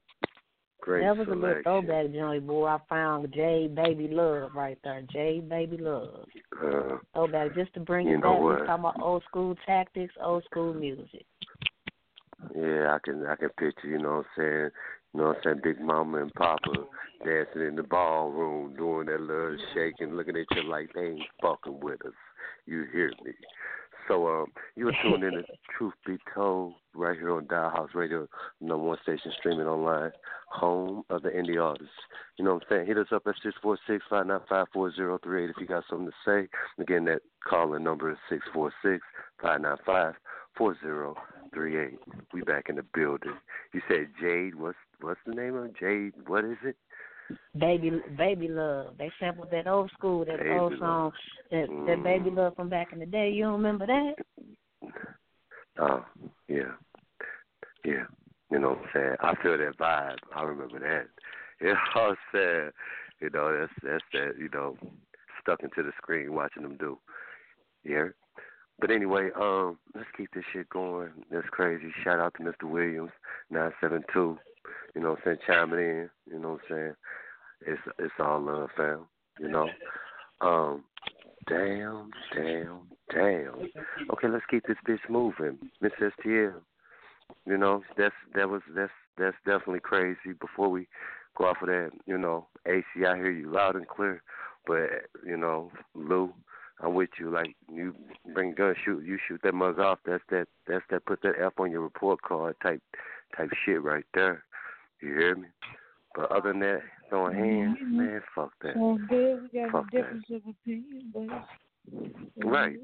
Great That was selection. a little throwback joint, boy. I found J Baby Love right there. J Baby Love. Uh, Throwback, just to bring you it know back. what? We're talking about old school tactics, old school music. Yeah, I can I can picture, you know what I'm saying, you know what I'm saying, Big Mama and Papa dancing in the ballroom, doing that little shaking, looking at you like they ain't fucking with us. You hear me? So um, you were tuned in to Truth Be Told right here on Dial House Radio, number one station streaming online, home of the indie artists. You know what I'm saying? Hit us up at six four six, five nine five, four zero three eight if you got something to say. Again, that calling number is six four six, five nine five, four zero three eight. We back in the building. You said Jade. What's what's the name of it? Jade? What is it? Baby, baby love. They sampled that old school, that baby old song, that, mm. that baby love from back in the day. You don't remember that? Oh, yeah, yeah. You know what I'm saying? I feel that vibe. I remember that. You know what I'm saying? You know, that's that's that. You know, stuck into the screen watching them do. Yeah. But anyway, um, let's keep this shit going. That's crazy. Shout out to Mister Williams, nine seven two. You know what I'm saying? Chiming in. You know what I'm saying? It's it's all love, fam. You know. Um, damn, damn, damn. Okay, let's keep this bitch moving, Miss S T L. You know, that's that was that's that's definitely crazy. Before we go off of that, you know, A C, I hear you loud and clear. But you know, Lou, I'm with you. Like you bring a gun, shoot, you shoot that mother off. That's that. That's that. Put that F on your report card type type shit right there. You hear me? But other than that, throwing hands, mm-hmm. man, fuck that. Well, good. We got fuck a difference that. of opinion, but right.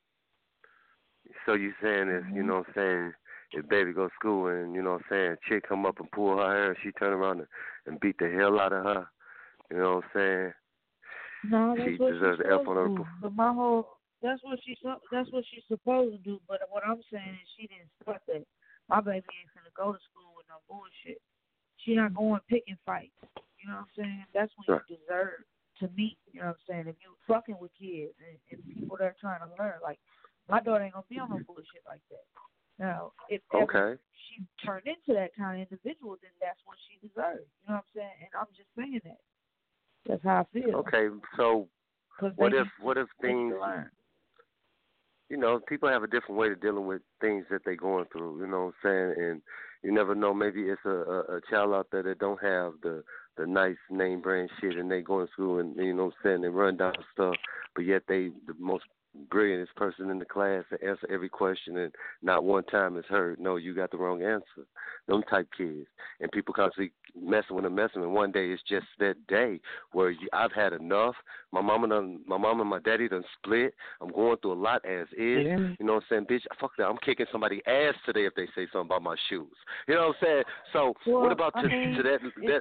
So you saying is, mm-hmm. you know what I'm saying, if baby go to school and, you know what I'm saying, chick come up and pull her hair and she turn around and, and beat the hell out of her, you know what I'm saying? No, that's she what deserves she's the F on her. Do. But my whole, that's what she that's what she's supposed to do. But what I'm saying is she didn't start that. My baby ain't finna go to school with no bullshit. She not going picking fights. You know what I'm saying? That's when right. you deserve to meet. You know what I'm saying? If you fucking with kids and, and people that are trying to learn, like my daughter ain't gonna be on no bullshit like that. Now, if okay. she turned into that kind of individual, then that's what she deserves. You know what I'm saying? And I'm just saying that. That's how I feel. Okay, so what if what if things, you know, people have a different way of dealing with things that they're going through, you know what I'm saying? And you never know, maybe it's a, a, a child out there that don't have the, the nice name brand shit and they go in school and, you know what I'm saying, they run down stuff, but yet they the most brilliantest person in the class to answer every question and not one time is heard, no, you got the wrong answer. Them type kids. And people constantly messing with them, messing with them. One day it's just that day where you, I've had enough. My mama done, my mama and my daddy done split. I'm going through a lot as is. Yeah. You know what I'm saying? Bitch, fuck that. I'm kicking somebody's ass today if they say something about my shoes. You know what I'm saying? So well, what about to, mean, to that, that?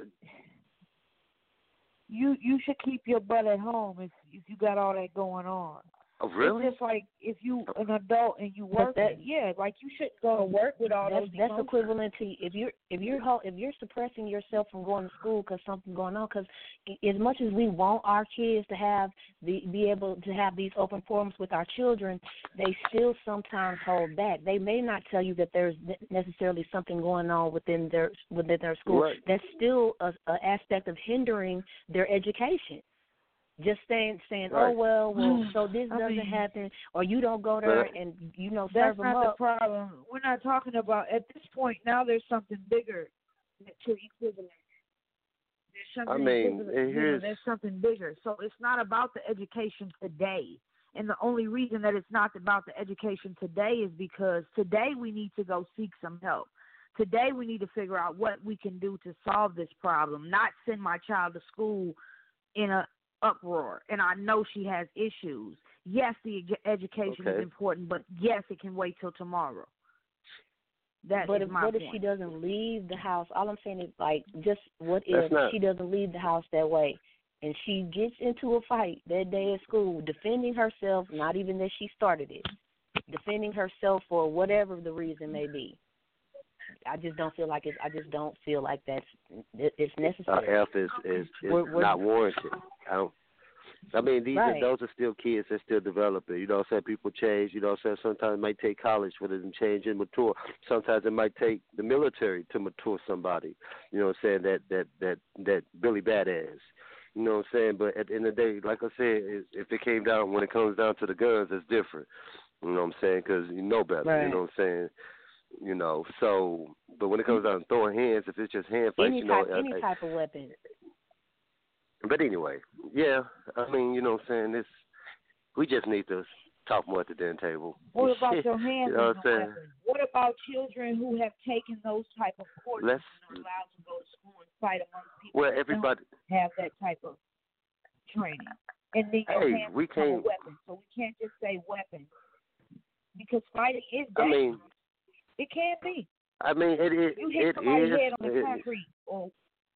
You you should keep your butt at home if if you got all that going on. Oh, really? It's just like if you an adult and you work, that, yeah, like you shouldn't go to work with all that's, those. That's emotions. equivalent to if you're if you're if you're suppressing yourself from going to school because something's going on. Because as much as we want our kids to have the be able to have these open forums with our children, they still sometimes hold back. They may not tell you that there's necessarily something going on within their within their school. Right. That's still a, a aspect of hindering their education. Just saying, saying, right. oh well, well, so this I doesn't mean, happen, or you don't go there and you know serve them up. That's not up. the problem. We're not talking about at this point. Now there's something bigger to equivalent. There's something. I mean, equivalent. You know, there's something bigger. So it's not about the education today. And the only reason that it's not about the education today is because today we need to go seek some help. Today we need to figure out what we can do to solve this problem. Not send my child to school in a uproar, and I know she has issues. Yes, the education okay. is important, but yes, it can wait till tomorrow. That but is if, my what point. if she doesn't leave the house? All I'm saying is, like, just what That's if not... she doesn't leave the house that way, and she gets into a fight that day at school, defending herself, not even that she started it, defending herself for whatever the reason may be. I just don't feel like it's. I just don't feel like that's it's necessary. Uh, F is is, is we're, we're, not warranted. I don't. I mean, these right. are, those are still kids. They're still developing. You know what I'm saying? People change. You know what I'm saying? Sometimes it might take college for them to change and mature. Sometimes it might take the military to mature somebody. You know what I'm saying? That that that that Billy Badass. You know what I'm saying? But at the end of the day, like I said, if it came down, when it comes down to the guns, it's different. You know what I'm saying? Because you know better. Right. You know what I'm saying? You know, so but when it comes down to throwing hands, if it's just hand fights, Any you know, type, any I, type of weapon. But anyway, yeah, I mean, you know what I'm saying? It's, we just need to talk more at the dinner table. What about your hands you know on the weapon? What about children who have taken those type of courses Let's, and are allowed to go to school and fight amongst people well, who everybody, don't have that type of training? And then your hey, hands we become a can't, weapon. So we can't just say weapon. Because fighting is dangerous. I mean, it can be. I mean, it, it, you hit it somebody's is. head on the it, concrete. Or,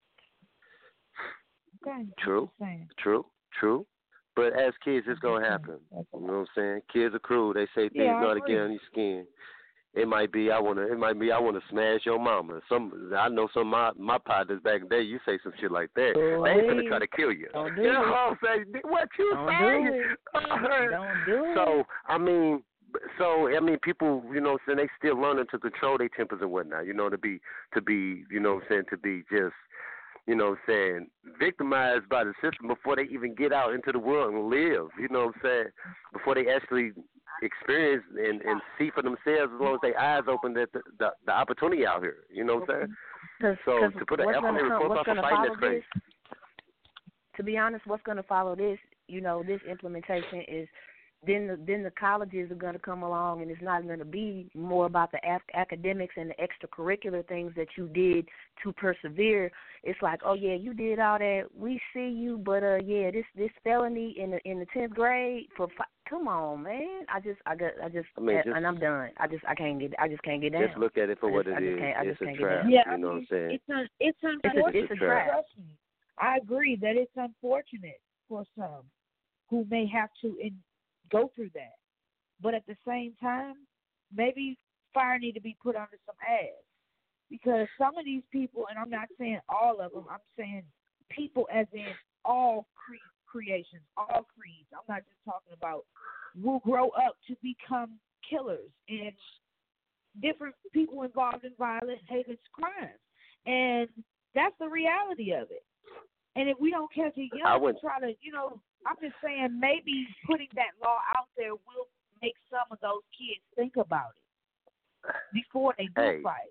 okay. True, true, true. But as kids, it's going to happen. You know what I'm saying? Kids are cruel. They say things yeah, not to get on your skin. It might be I want to. It might be I want to smash your mama. Some I know some of my my partners back in the day. You say some shit like that, oh, they ain't gonna try to kill you. Don't do you know it. what I'm saying? What you Don't saying? do it. Don't do it. So I mean, so I mean, people, you know, what I'm saying, they still learning to control their tempers and whatnot. You know, to be to be, you know, what I'm saying, to be just, you know, what I'm saying, victimized by the system before they even get out into the world and live. You know what I'm saying? Before they actually experience and, and see for themselves, as long as their eyes open, that the, the the opportunity out here. You know what I'm saying? Cause, so cause to put an what's F on gonna the come, report what's for gonna fighting follow is crazy. this? To be honest, what's going to follow this? You know, this implementation is then the then the colleges are going to come along, and it's not going to be more about the ac- academics and the extracurricular things that you did to persevere. It's like, oh yeah, you did all that. We see you, but uh, yeah, this this felony in the in the tenth grade for fi- come on, man. I just I got I just, I mean, uh, just and I'm done. I just I can't get I just can't get down. Just look at it for I what just, it I just is. Can't, I It's just a can't trap. Get down. Yeah, you I know mean, what I'm saying? It's un, it's It's unfortunate. a, it's a trap. Trust me. I agree that it's unfortunate for some who may have to in, go through that. But at the same time, maybe fire need to be put under some ads. Because some of these people, and I'm not saying all of them, I'm saying people as in all cre- creations, all creeds. I'm not just talking about will grow up to become killers and different people involved in violent, heinous crimes. And that's the reality of it. And if we don't catch it young, I we would, try to, you know, I'm just saying maybe putting that law out there will make some of those kids think about it before they do hey, fight.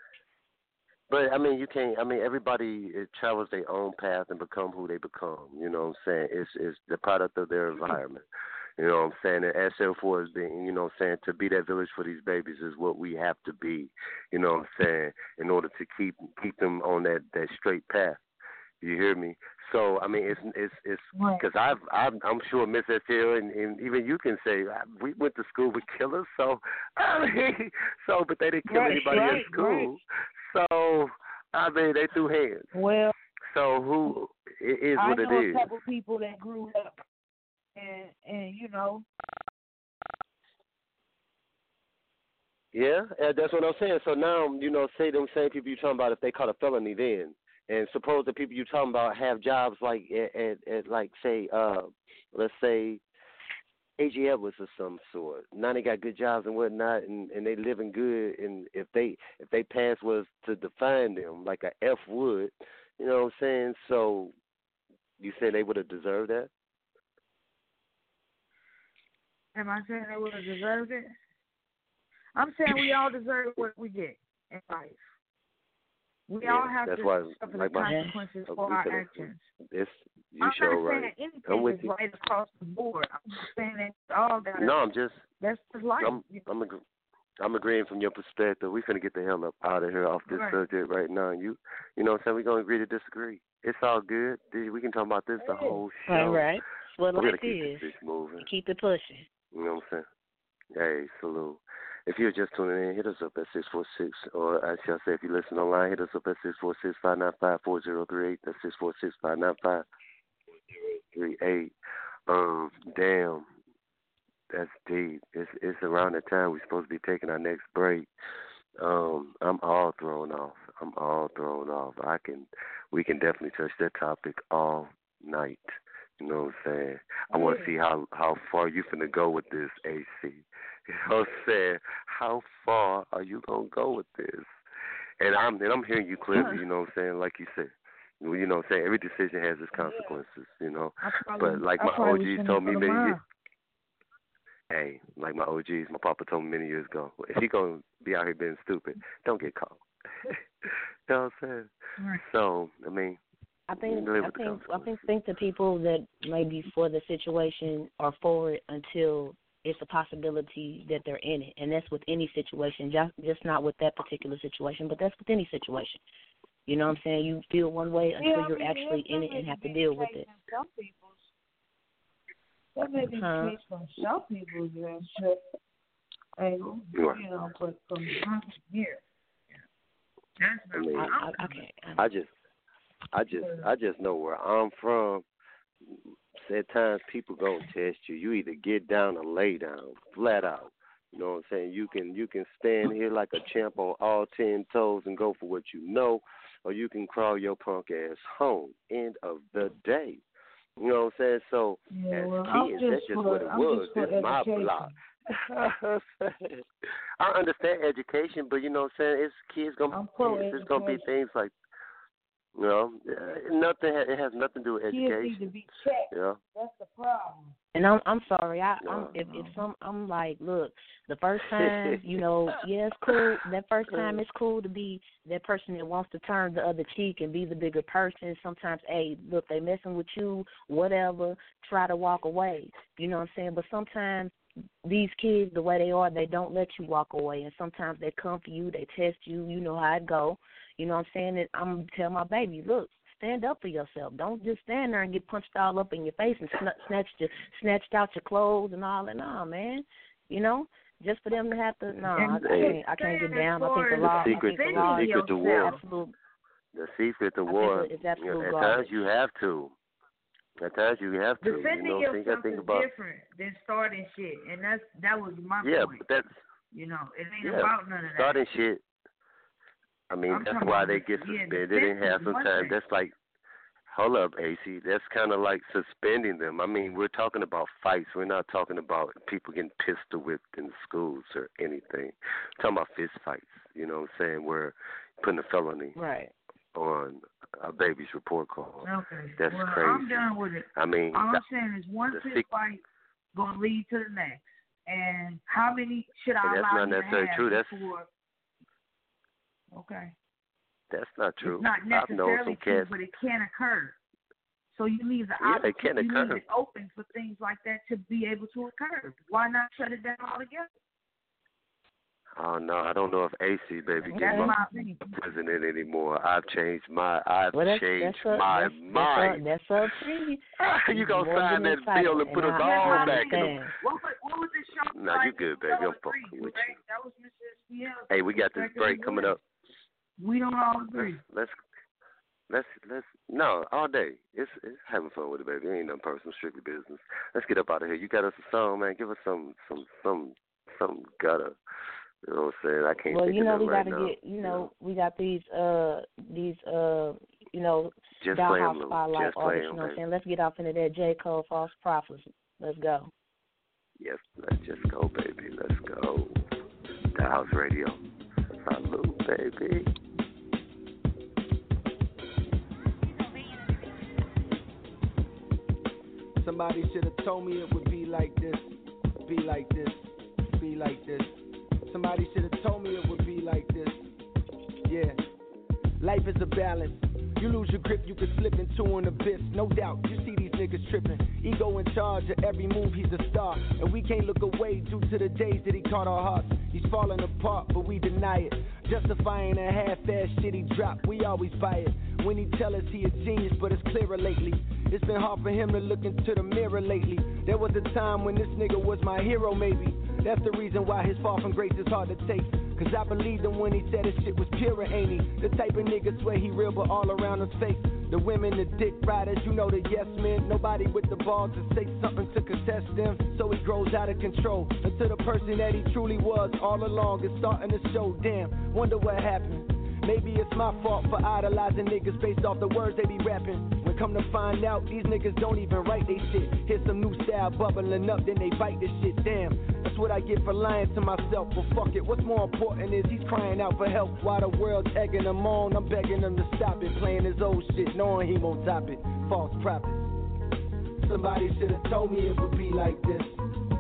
But I mean, you can't. I mean, everybody it travels their own path and become who they become. You know what I'm saying? It's it's the product of their environment. You know what I'm saying? And as therefore as being, you know what I'm saying, to be that village for these babies is what we have to be. You know what I'm saying? In order to keep keep them on that, that straight path. You hear me? So I mean, it's it's it's because I've, I've I'm sure Miss S L and, and even you can say we went to school with killers. So I mean, so but they didn't kill right, anybody right, in school. Right. So I mean, they threw hands. Well, so who it is I what know it is. a couple people that grew up and and you know. Yeah, that's what I'm saying. So now, you know, say them same people you're talking about, if they caught a felony then, and suppose the people you're talking about have jobs like at, at, at like say, uh, let's say, A G Edwards or some sort. Now they got good jobs and whatnot, and, and they living good. And if they if they pass was to define them like a F would, you know what I'm saying? So you say they would have deserved that? Am I saying they would have deserved it? I'm saying we all deserve what we get in life. We yeah, all have that's to why, suffer like the my, consequences uh, for our actions. It's, you I'm show not right. saying anything I'm with is you. right across the board. I'm just saying that we all got No, I'm just. That's just life. I'm. I'm, ag- I'm agreeing from your perspective. We finna get the hell up out of here off this right. subject right now. You, you know what I'm saying? We're gonna agree to disagree. It's all good. We can talk about this the whole show. All right. That's what We're life gonna keep is. this bitch moving. Keep it pushing. You know what I'm saying? Hey, salute. If you're just tuning in, hit us up at six four six, or I shall say if you listen online, hit us up at six four six, five nine five, four zero three eight. That's six four six, five nine five, four zero three eight. Um, damn, that's deep. It's it's around the time we're supposed to be taking our next break. Um, I'm all thrown off. I'm all thrown off. I can, we can definitely touch that topic all night. You know what I'm saying? I want to see how how far you finna go with this, A C. You know what I'm saying? How far are you gonna go with this? And I'm and I'm hearing you clearly. You know what I'm saying? Like you said, you know what I'm saying? Every decision has its consequences. You know, probably, but like I my O Gs told me many years. hey, like my O Gs, my papa told me many years ago, if he gonna be out here being stupid, don't get caught. You know what I'm saying? Right. So, I mean, I think live I with the think I consequences. think think the people that may be for the situation are for it until it's a possibility that they're in it, and that's with any situation, just just not with that particular situation, but that's with any situation. You know what I'm saying? You feel one way until Yeah, I you're mean, actually that in it may and have to be deal the with case it. in Some people's, that may be Huh? the case from some people's angle, you know, but from my here, that's I not mean, what I, I'm I, I can't. I, I just, I just, I just know where I'm from. At times, people gonna test you. You either get down or lay down, flat out. You know what I'm saying? You can, you can stand here like a champ on all ten toes and go for what you know, or you can crawl your punk ass home. End of the day. You know what I'm saying? So yeah, as well, I'm kids, just that's just for, what it I'm was. just for This is my education. block. I understand education, but you know what I'm saying? It's kids gonna I'm be pro kids. There's gonna be education. things like, you know, uh, nothing. It has nothing to do with Kids need to education. be checked. Yeah. That's the problem. And I'm I'm sorry. I No, I'm if no. if some I'm like, look, the first time, you know, yeah, it's cool. That first time it's cool to be that person that wants to turn the other cheek and be the bigger person. Sometimes, hey, look, they messing with you, whatever, try to walk away. You know what I'm saying? But sometimes these kids, the way they are, they don't let you walk away, and sometimes they come for you, they test you. You know how it go. You know what I'm saying? And I'm gonna tell my baby, look, stand up for yourself. Don't just stand there and get punched all up in your face and sn- snatched your, snatched out your clothes and all that. No, man. You know, just for them to have to. No, I, I can't. I can't get down. I think the law. The secret, I think the law the secret is to war. absolute. The secret to I war. think it's absolute You know, at garbage. times you have to. At times you have to. Defending you know, think, I yourself think is about. different than starting shit, and that's that was my Yeah, point. but that's You know, it ain't yeah. about none of that. Starting shit. I mean, I'm that's talking why about they the- get yeah, suspended defense and have is one sometimes. thing. That's like, hold up, A C. That's kind of like suspending them. I mean, we're talking about fights. We're not talking about people getting pistol whipped in schools or anything. We're talking about fist fights. You know what I'm saying? Where putting a felony Right. on a baby's report card. Okay. That's well, crazy. I'm done with it. I mean, all I'm that- saying is one the fist sec- fight gonna lead to the next, and how many should I And that's allow not you to necessarily have true. That's- before? Okay. that's not true. It's not I've known necessarily some true, cats. but it can occur. So you leave the Yeah, it opportunity, can you occur. leave it open for things like that to be able to occur. Why not shut it down altogether? Oh no, I don't know if A C baby That's get my my opinion. president anymore. I've changed my. I've Well, that's changed that's up, my that's, mind. That's up, that's up to you. You gonna More sign than that entitled, bill and put and us I- all I back in the. understand. What was, what was this show? No, you good, baby. I'm fucking with you. That was Mister S P L. Hey, we got this break coming up. We don't all agree. Let's let's let's no all day. It's it's having fun with it, baby. It ain't nothing personal, strictly business. Let's get up out of here. You got us a song, man. Give us some some some some gutter. You know what I'm saying? I can't. Well, think you know, of we right got to now. get, you know, we got these, uh, these, uh, you know, Just play 'em, dollhouse Lou. spotlight Just play artists. 'em, You know what I'm baby. saying? Let's get off into that J. Cole False Prophets. Let's go. Yes, let's just go, baby. Let's go. The House Radio. Salute, baby. Somebody should have told me it would be like this, be like this, be like this. Somebody should have told me it would be like this. Yeah. Life is a balance. You lose your grip, you could slip into an abyss. No doubt, you see these niggas tripping. Ego in charge of every move, he's a star. And we can't look away due to the days that he caught our hearts. He's falling apart, but we deny it. Justifying a half-ass shit he dropped, we always buy it. When he tell us he a genius, but it's clearer lately. It's been hard for him to look into the mirror lately. There was a time when this nigga was my hero, maybe. That's the reason why his fall from grace is hard to take. Cause I believed him when he said his shit was pure, ain't he? The type of nigga swear he real, but all around us fake. The women, the dick riders, you know the yes men. Nobody with the balls to say something to contest them. So he grows out of control until the person that he truly was all along is starting to show. Damn, wonder what happened. Maybe it's my fault for idolizing niggas based off the words they be rapping. When come to find out, these niggas don't even write they shit. Here's some new style bubbling up, then they bite this shit. Damn, that's what I get for lying to myself. But fuck it, what's more important is he's crying out for help. While the world's egging him on, I'm begging him to stop it. Playing his old shit, knowing he won't top it. False prophets. Somebody should have told me it would be like this.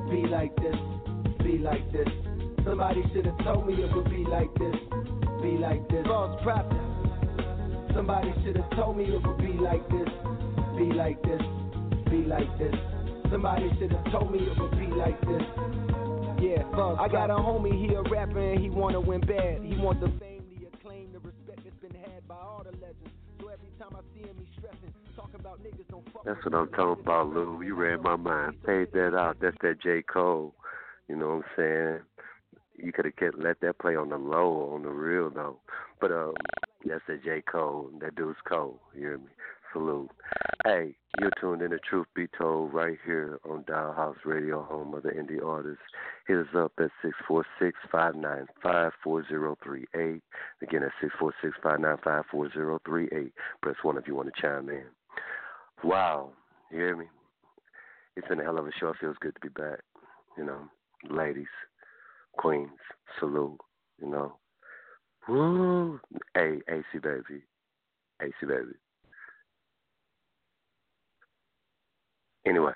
be like this, be like this. Somebody should have told me it would be like this, be like this. False prophet. Somebody should have told me it would be like this, be like this, be like this. Somebody should have told me it would be like this. Yeah, I got a homie, he a rapper and he wanna win bad. He want the fame, the acclaim, the respect that's been had by all the legends. So every time I see him, he's stressing, talking about niggas don't fuck. That's what I'm talking about, Lou. You read my mind. Fade that out. That's that J. Cole. You know what I'm saying? You could have kept let that play on the low, on the real though. But um, that's that J. Cole. That dude's Cole. You hear me? Salute. Hey, you're tuned in to Truth Be Told right here on Dial House Radio, home of the indie artists. Hit us up at six four six, five nine five, four zero three eight. Again, at six four six, five nine five, four zero three eight. Press one if you want to chime in. Wow. You hear me? It's been a hell of a show. It feels good to be back. You know, ladies, queens, salute, you know. Woo. Hey, A C baby. A C baby. Anyway,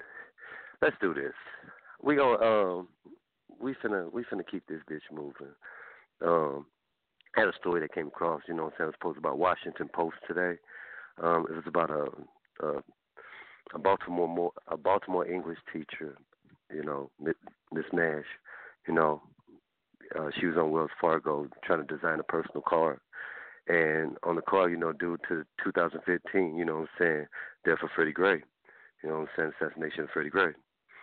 let's do this. We gonna um, we finna we finna keep this bitch moving. Um, I had a story that came across. You know, what I'm saying, it was posted about Washington Post today. Um, it was about a a, a Baltimore a Baltimore English teacher. You know, Miss Nash. You know, uh, she was on Wells Fargo trying to design a personal car. And on the car, you know, due to two thousand fifteen, you know what I'm saying, death of Freddie Gray. You know what I'm saying, assassination of Freddie Gray.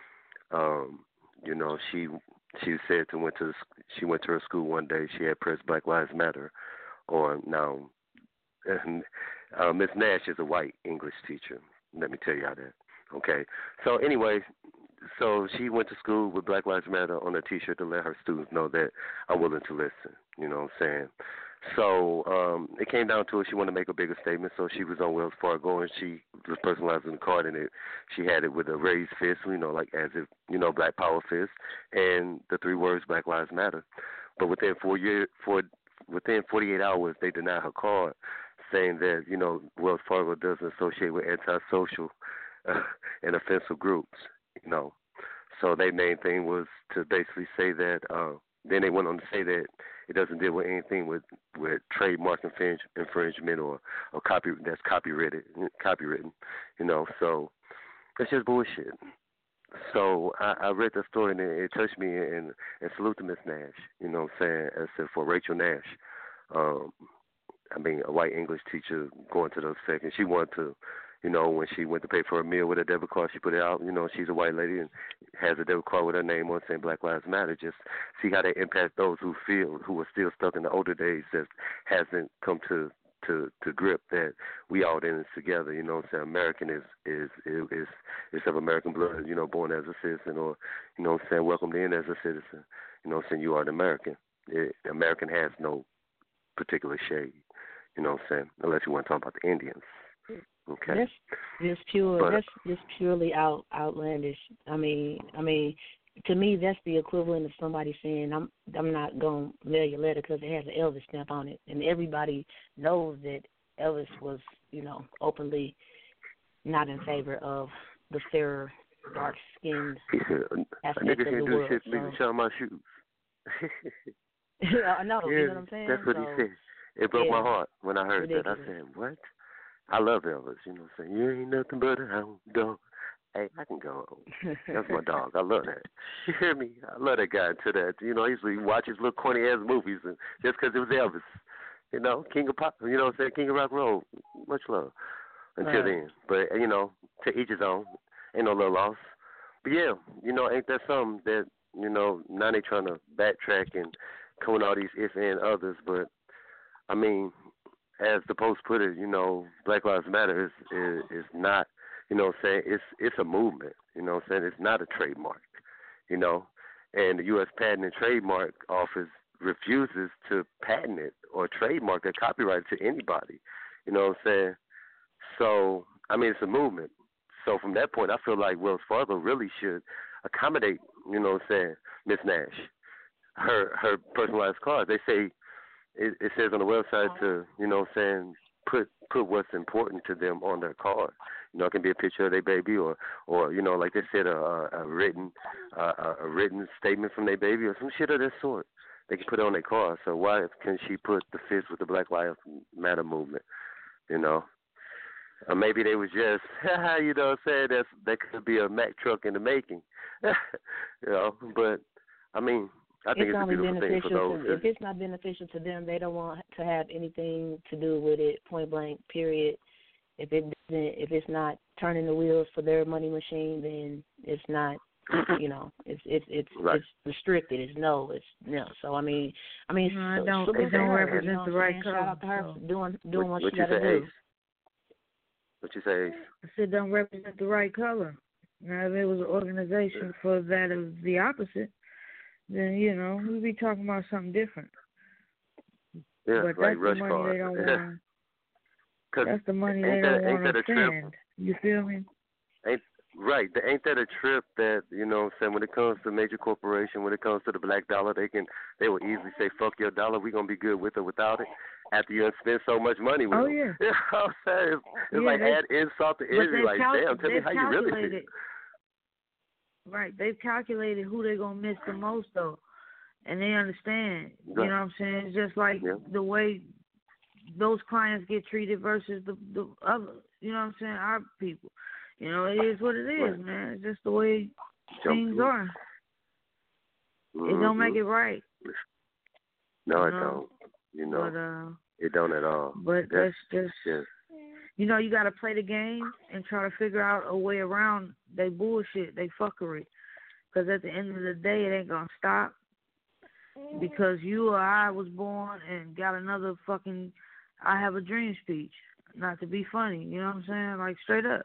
Um, you know, she she said to went to the, she went to her school one day. She had pressed Black Lives Matter on. Now, and, uh, Miss Nash is a white English teacher. Let me tell you how that. Okay. So anyway, so she went to school with Black Lives Matter on a T-shirt to let her students know that I'm willing to listen. You know what I'm saying? So um, it came down to it. She wanted to make a bigger statement, so she was on Wells Fargo, and she was personalizing the card, and it, she had it with a raised fist, you know, like as if, you know, Black Power fist, and the three words Black Lives Matter. But within four year, four, within forty-eight hours, they denied her card, saying that, you know, Wells Fargo doesn't associate with antisocial uh, and offensive groups, you know. So their main thing was to basically say that, uh, then they went on to say that it doesn't deal with anything with, with trademark infringe, infringement or, or copy that's copyrighted, copywritten, you know. So it's just bullshit. So I, I read the story and it, it touched me, and, and salute to Miss Nash, you know what I'm saying, as if for Rachel Nash. Um, I mean, a white English teacher going to those seconds. She wanted to, you know, when she went to pay for a meal with her debit card, she put it out. You know, she's a white lady and has a debit card with her name on saying Black Lives Matter. Just see how they impact those who feel, who are still stuck in the older days that hasn't come to, to, to grip that we all in this together. You know what I'm saying? American is, is, is, is, is of American blood, you know, born as a citizen, or, you know what I'm saying, welcomed in as a citizen. You know what I'm saying? You are an American. It, American has no particular shade. You know what I'm saying? Unless you want to talk about the Indians. Okay. That's just pure. But, that's just purely out outlandish. I mean, I mean, to me, that's the equivalent of somebody saying, "I'm, I'm not gonna mail your letter because it has an Elvis stamp on it," and everybody knows that Elvis was, you know, openly not in favor of the fairer, dark-skinned he said, aspect a nigga of the can't do world. shit, So. nigga shine my shoes. I know. Yeah, you know what I'm saying? that's what so, he said. It broke yeah, my heart when I heard ridiculous. that. I said, what? I love Elvis, you know what I'm saying? You ain't nothing but a hound dog. Hey, I can go on. That's my dog. I love that. You hear me? I love that guy to that. You know, I usually watch his little corny-ass movies and just because it was Elvis. You know, King of Pop, you know what I'm saying? King of Rock and Roll. Much love until right. then. But, you know, to each his own. Ain't no little loss. But, yeah, you know, ain't that something that, you know, now they trying to backtrack and come with all these ifs and others. But, I mean, as the Post put it, you know, Black Lives Matter is, is, is not, you know what I'm saying, it's it's a movement, you know what I'm saying, it's not a trademark, you know, and the U S Patent and Trademark Office refuses to patent it or trademark or copyright it to anybody, you know what I'm saying, so, I mean, it's a movement, so from that point, I feel like Wells Fargo really should accommodate, you know what I'm saying, Miss Nash, her, her personalized cards. They say, It, it says on the website to, you know what I'm saying, put put what's important to them on their card. You know, it can be a picture of their baby, or, or you know, like they said, a, a, a written, uh, a written statement from their baby, or some shit of that sort. They can put it on their car. So why can she put the fist with the Black Lives Matter movement? You know, or maybe they was just, you know, what I'm saying that's that could be a Mack truck in the making. You know, but I mean. I think it's, it's only a beautiful thing for those. to, if it's not beneficial to them, they don't want to have anything to do with it. Point blank. Period. If it doesn't, if it's not turning the wheels for their money machine, then it's not. You know, it's it's it's right. it's restricted. It's no. It's no. So I mean, I mean, no, I so, don't. So it don't her, represent you know the right color. Shout out to her so. for doing doing what, what, what she got to do. Ace? What you say? Ace? I said don't represent the right color. Now, if it was an organization for that of the opposite, then, you know, we'd be talking about something different. Yeah, but like that's Rush the money Card. they don't want. That's the money they that, don't want to spend. Trip? You feel me? Ain't right? Ain't that a trip that you know? What I'm saying when it comes to major corporation, when it comes to the black dollar, they can they will easily say, "Fuck your dollar, we're gonna be good with or without it." After you spend so much money with oh, them. yeah. You know what I'm saying? It's, it's yeah, like they, add insult to injury. Like, cal- damn, tell me how you really feel. Right, they've calculated who they're gonna miss the most though. And they understand, right. you know what I'm saying? It's just like yeah. the way those clients get treated versus the the other, you know what I'm saying? Our people, you know, it is what it is, right. man. It's just the way Jump things through. are. Mm-hmm. It don't make it right. No, you it know? don't. You know, but, uh, it don't at all. But that's, that's just, just, you know, you got to play the game and try to figure out a way around they bullshit, they fuckery. Because at the end of the day, it ain't gonna stop. Because you or I was born and got another fucking I have a dream speech. Not to be funny, you know what I'm saying? Like, straight up.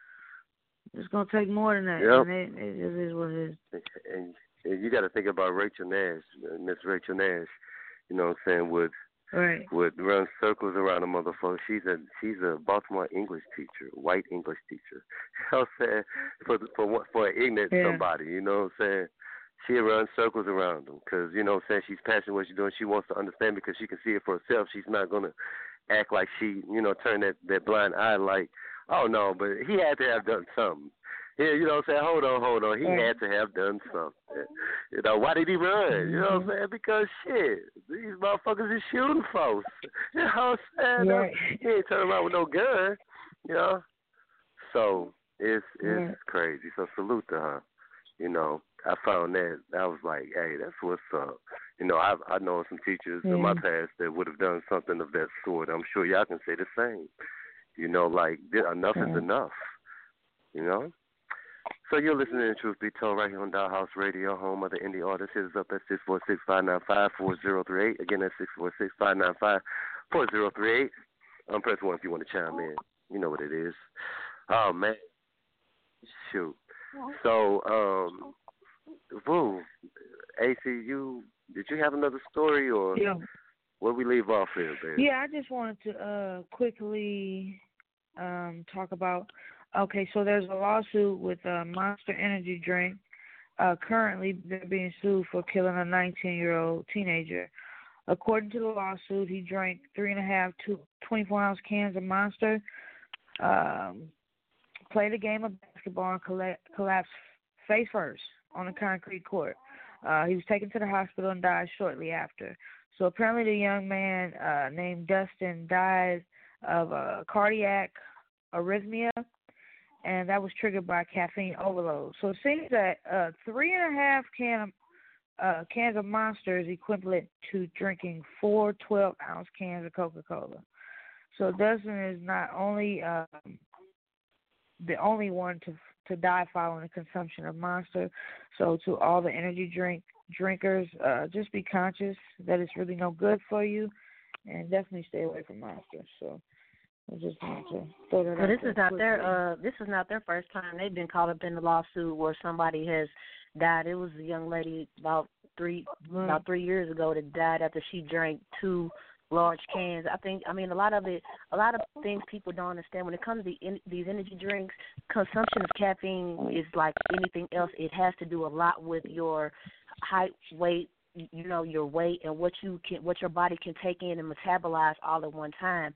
It's going to take more than that. Yep. And it, it, it is what it is. And, and you got to think about Rachel Nash, Miss Rachel Nash, you know what I'm saying, would, right. would run circles around a motherfucker. She's a she's a Baltimore English teacher, white English teacher. You know what I'm saying? For, for, for an ignorant yeah. somebody, you know what I'm saying? She runs circles around them because, you know what I'm saying, she's passionate what she's doing. She wants to understand because she can see it for herself. She's not going to act like she, you know, turn that, that blind eye like, oh, no, but he had to have done something. Yeah, you know what I'm saying? Hold on, hold on. He yeah. had to have done something. You know, why did he run? Mm-hmm. You know what I'm saying? Because, shit, these motherfuckers is shooting folks. You know what I'm saying? Right. No, he ain't turning around with no gun, you know? So it's, it's right. crazy. So salute to her, you know. I found that I was like, hey, that's what's up. You know, I I know some teachers yeah. in my past that would have done something of that sort. I'm sure y'all can say the same. You know, like enough yeah. is enough. You know. So you're listening to Truth Be Told right here on Dollhouse Radio, home of the indie artist. Hit us up at six four six, five nine five, four zero three eight. Again, that's six four six, five nine five, four zero three eight. Um, press one if you want to chime in. You know what it is. Oh man, shoot. So um. Woo, A C, you did you have another story or yeah. where we leave off here, baby? Yeah, I just wanted to uh, quickly um, talk about. Okay, so there's a lawsuit with uh, Monster Energy drink. Uh, currently, they're being sued for killing a nineteen-year-old teenager. According to the lawsuit, he drank three and a half two twenty-four ounce cans of Monster, um, played a game of basketball, and colla- collapsed face first on a concrete court. Uh, he was taken to the hospital and died shortly after. So apparently the young man uh, named Dustin died of a cardiac arrhythmia, and that was triggered by caffeine overload. So it seems that uh, three and a half can of, uh, cans of Monster is equivalent to drinking four twelve-ounce cans of Coca-Cola. So Dustin is not only um, the only one to to die following the consumption of Monster. So to all the energy drink drinkers, uh, just be conscious that it's really no good for you, and definitely stay away from Monster. So I just wanted to throw that well, out this there is not quickly. their uh, this is not their first time they've been caught up in the lawsuit where somebody has died. It was a young lady about three right. about three years ago that died after she drank two large cans. I think, I mean, a lot of it, a lot of things people don't understand when it comes to in, these energy drinks. Consumption of caffeine is like anything else. It has to do a lot with your height, weight, you know, your weight, and what you can, what your body can take in and metabolize all at one time.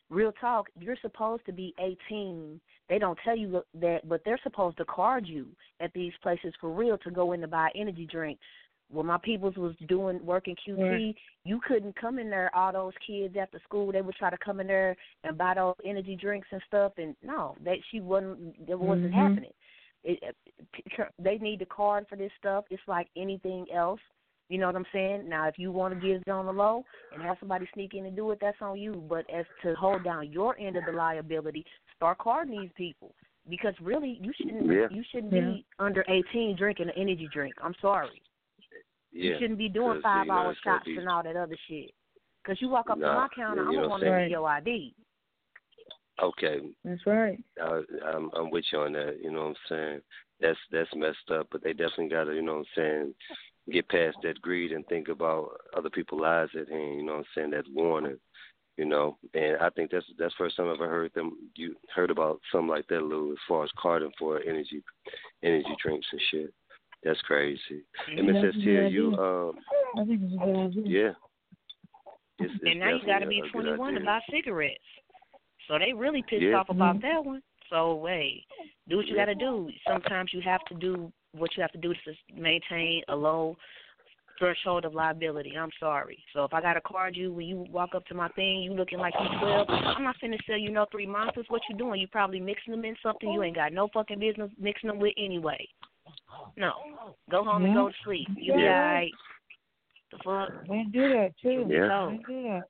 real talk, you're supposed to be eighteen. They don't tell you that, but they're supposed to card you at these places for real to go in to buy energy drink. When my peoples was doing work in Q T, Right. you couldn't come in there. All those kids after school, they would try to come in there and buy those energy drinks and stuff. And no, that she wasn't. That wasn't Mhm. happening. It, it, they need the card for this stuff. It's like anything else. You know what I'm saying? Now, if you want to get it on the low and have somebody sneak in and do it, that's on you. But as to hold down your end of the liability, start carding these people because really, you shouldn't. Yeah. You shouldn't Yeah. be under eighteen drinking an energy drink. I'm sorry. Yeah. You shouldn't be doing 'Cause, five you know, hour it's gonna shots be- and all that other shit. Because you walk up Nah, to my counter, you I'm know going to what want I'm to saying? see your I D. Okay. That's right. Uh, I'm, I'm with you on that. You know what I'm saying? That's that's messed up, but they definitely got to, you know what I'm saying, get past that greed and think about other people's lives at hand. You know what I'm saying? That warning. You know, and I think that's that's the first time I ever heard them. You heard about something like that, Lou, as far as carding for energy, energy drinks and shit. That's crazy. And Miss That's a Estia, good you idea. um, I think it's a good idea. yeah. It's, it's And now you got to definitely be a good twenty-one to idea. buy cigarettes. So they really pissed Yeah. off about Mhm. that one. So, hey, do what you Yeah. got to do. Sometimes you have to do what you have to do to maintain a low threshold of liability. I'm sorry. So if I got to card you when you walk up to my thing, you looking like you twelve, I'm not finna sell you no three monsters. What you doing? You probably mixing them in something you ain't got no fucking business mixing them with anyway. No. Go home and Yeah. go to sleep. You Yeah. be all right. The fuck? They do that too. Yeah. They do that.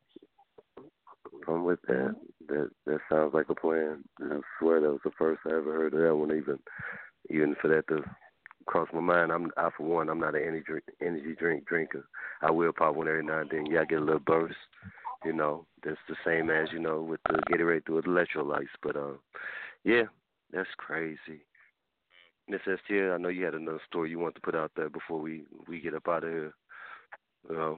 I'm with that. That that sounds like a plan. I swear that was the first I ever heard of that one. Even even for that to cross my mind, I'm I for one, I'm not an energy drink, energy drink drinker. I will pop one every now and then. Yeah, I get a little burst. You know, that's the same as you know with the Gatorade through electrolytes. But uh, yeah, that's crazy. Miss Estia, I know you had another story you want to put out there before we we get up out of here. You know,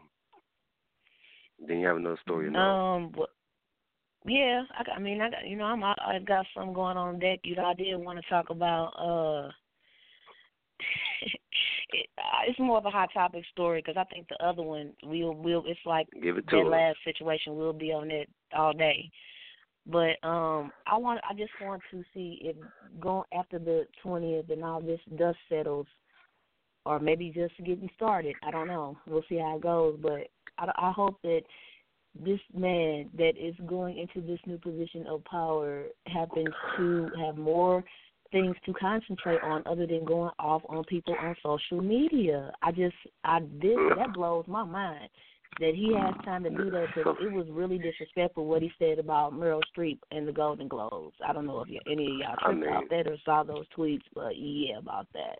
then you have another story. You know. Um, wh- yeah, I, got- I mean, I got, you know, I'm, I, I got something going on deck. You know, I did want to talk about, uh, it, uh, it's more of a hot topic story because I think the other one, we'll, we'll, it's like Give it to that us. last situation, we'll be on it all day. But um, I want, I just want to see if going after the twentieth and all this dust settles, or maybe just getting started. I don't know. We'll see how it goes. But I, I hope that this man that is going into this new position of power happens to have more things to concentrate on other than going off on people on social media. I just, I this that blows my mind that he has time to do that because it was really disrespectful what he said about Meryl Streep and the Golden Globes. I don't know if you, any of y'all I tripped mean- out that or saw those tweets, but yeah, about that.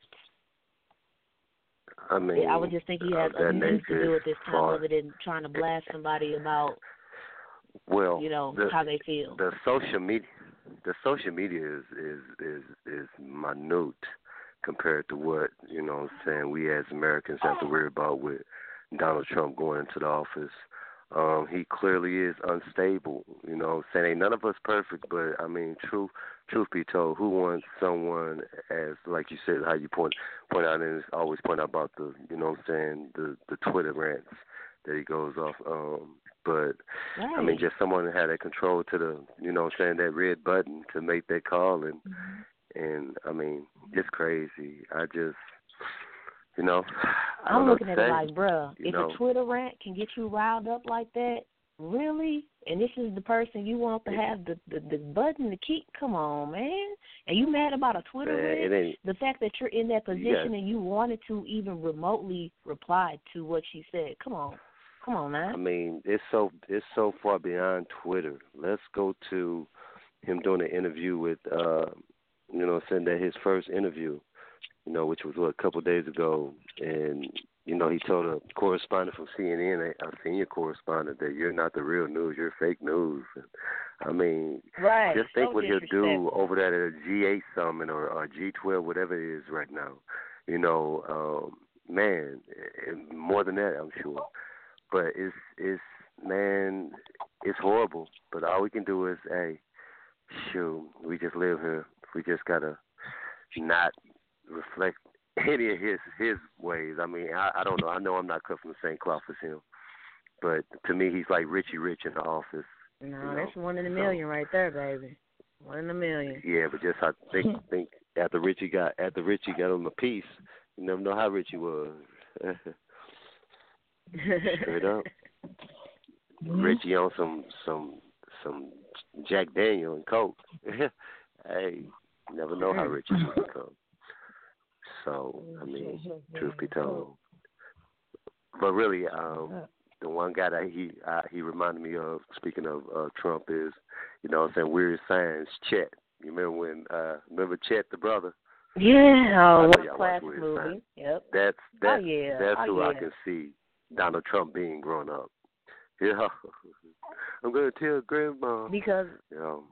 I mean, I would just think he has of other that things to nature do is at this time far. other than trying to blast somebody about, Well, you know, the, how they feel. the social media, the social media is is is is minute compared to what you know. What I'm saying we as Americans have to worry about with Donald Trump going into the office. Um, he clearly is unstable. You know, what I'm saying ain't none of us perfect, but I mean, truth truth be told, who wants someone as like you said, how you point point out and always point out about the you know, what I'm saying the the Twitter rants that he goes off. Um, but Right. I mean, just someone that had that control to the, you know what I'm saying, that red button to make that call. And, Mm-hmm. and I mean, it's crazy. I just, you know, I I'm don't know looking what at to it say. like, bruh, you if know, a Twitter rant can get you riled up like that, really? And this is the person you want to have the, the, the button to keep? Come on, man. And you mad about a Twitter man, rant? it ain't, The fact that you're in that position got- and you wanted to even remotely reply to what she said. Come on. Come on, man. I mean, it's so it's so far beyond Twitter. Let's go to him doing an interview with, uh, you know, saying that his first interview, you know, which was what, a couple of days ago, and you know, he told a correspondent from C N N, a senior correspondent, that you're not the real news, you're fake news. And, I mean, Right. just think So what he'll do disrespectful. over there at a G eight summit or, or G twelve, whatever it is right now. You know, um, man, and more than that, I'm sure. But it's it's man, it's horrible. But all we can do is, hey, shoot, we just live here. We just gotta not reflect any of his his ways. I mean, I, I don't know. I know I'm not cut from the same cloth as him. But to me, he's like Richie Rich in the office. No, you know, that's one in a so, million right there, baby. One in a million. Yeah, but just I think think after Richie got after Richie got on the piece, you never know how Richie was. Straight up. Mm-hmm. Richie on some some some Jack Daniel and Coke. Hey, you never know how Richie will become. So I mean, truth be told. But really, um, the one guy that he uh, he reminded me of, speaking of uh, Trump, is, you know what I'm saying, Weird Science, Chet. You remember when, uh, remember Chet, the brother? Yeah, oh, what a classic movie. Science. Yep. That's, that's, oh, yeah. that's oh, who yeah. I can see Donald Trump being grown up. Yeah. I'm going to tell Grandma. Because you know,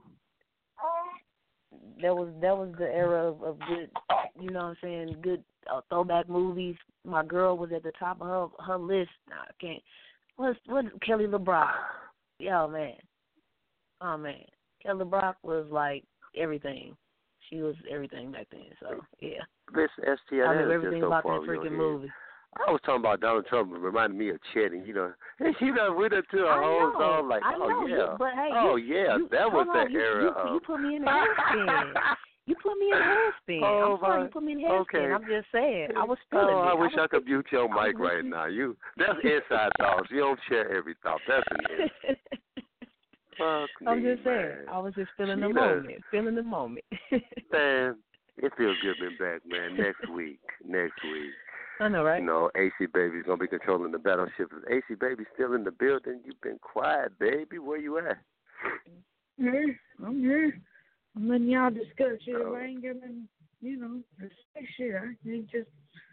that was that was the era of, of good, you know what I'm saying, good uh, throwback movies. My girl was at the top of her her list. Nah, I can't. What's what? Kelly LeBrock. Yo, man. Oh man, Kelly LeBrock was like everything. She was everything back then. So yeah. This S T L I remember is everything just so about far that freaking ahead. movie. I was talking about Donald Trump. It reminded me of Chet, and you know, you know, we done to a I whole know, song like, I oh know, yeah, you, but hey, oh you, yeah, you, that was on, the you, era you, of. You put me in the headspin. You put me in the headspin. Oh, I'm sorry, my, you put me in the headspin. okay. I'm just saying. I was feeling Oh, it. I wish I, I could mute your mic right now. You, that's inside thoughts. You don't share every thought. That's an Fuck I'm me, just saying. man. I was just feeling She the does. moment. Feeling the moment. Man, it feels good being back, man. Next week, next week. I know, right? You know, A C Baby's gonna be controlling the battleship. Is A C Baby still in the building? You've been quiet, baby. Where you at? Here, I'm here. I'm letting y'all discuss shit. Oh. If I ain't giving, you know, say shit, I can't just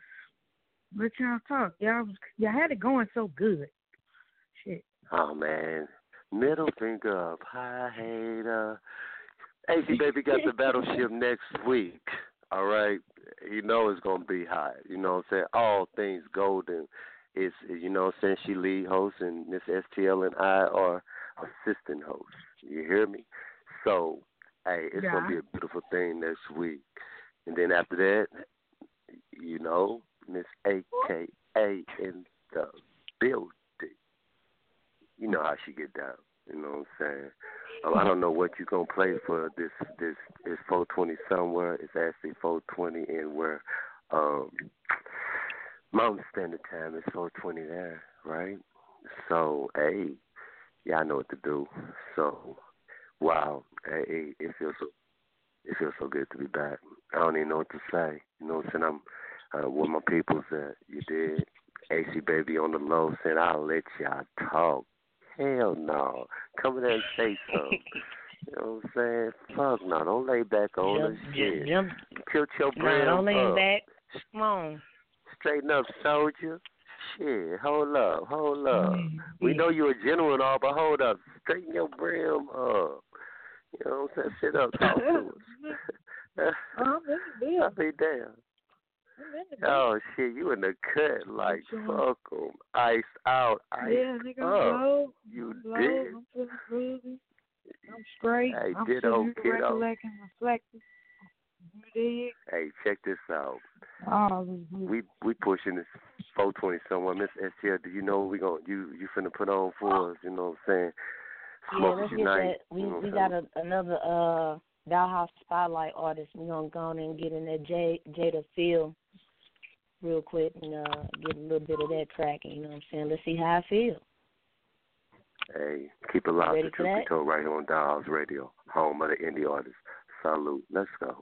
let y'all talk. Y'all, was, y'all had it going so good. Shit. Oh man, middle finger up, high hater. A C Baby got the battleship next week. All right, you know it's gonna be hot. You know what I'm saying? All things golden. It's, you know what I'm saying, she lead host and Miss S T L and I are assistant hosts. You hear me? So, hey, it's yeah. gonna be a beautiful thing next week. And then after that, you know, Miss A K A in the building. You know how she get down. You know what I'm saying? Um, I don't know what you're going to play for this. This is four twenty somewhere. It's actually four twenty in where um, Mountain Standard Time is four twenty there, right? So, hey, yeah, I know what to do. So, wow, hey, it feels so, it feels so good to be back. I don't even know what to say. You know what I'm saying? I'm uh, with my peoples that you did. A C Baby on the low saying, I'll let y'all talk. Hell no. Come in there and say something. You know what I'm saying? Fuck no. Don't lay back on Jump, the shit. jump. Tilt your No, brain don't lean up. back. Come on. Straighten up, soldier. Shit. Hold up. Hold up. We know you're a general and all, but hold up. Straighten your brim up. You know what I'm saying? Sit up. Talk to us. Oh, I'll be damn. Oh shit, you in the cut like fuck 'em. Ice out, ice yeah, nigga, I'm up. low. You I'm low. did. I'm feeling groovy. I'm straight. Hey, I'm ditto, sitting here kiddo. recollecting, reflecting. You dig? Hey, check this out. Oh, we we pushing this four twenty somewhere. Miss S T L, do you know what we gonna you you finna put on for us? You know what I'm saying? Yeah, Smokers let's get Unite. that. We You know we what I'm got a, another uh Dollhouse Spotlight artist. We're gonna go on and get in that J Jada Feel real quick and uh get a little bit of that tracking, you know what I'm saying? Let's see how I feel. Hey, keep it loud Ready to for Truth Be that? Told right here on Dollhouse Radio, home of the indie artists. Salute. Let's go.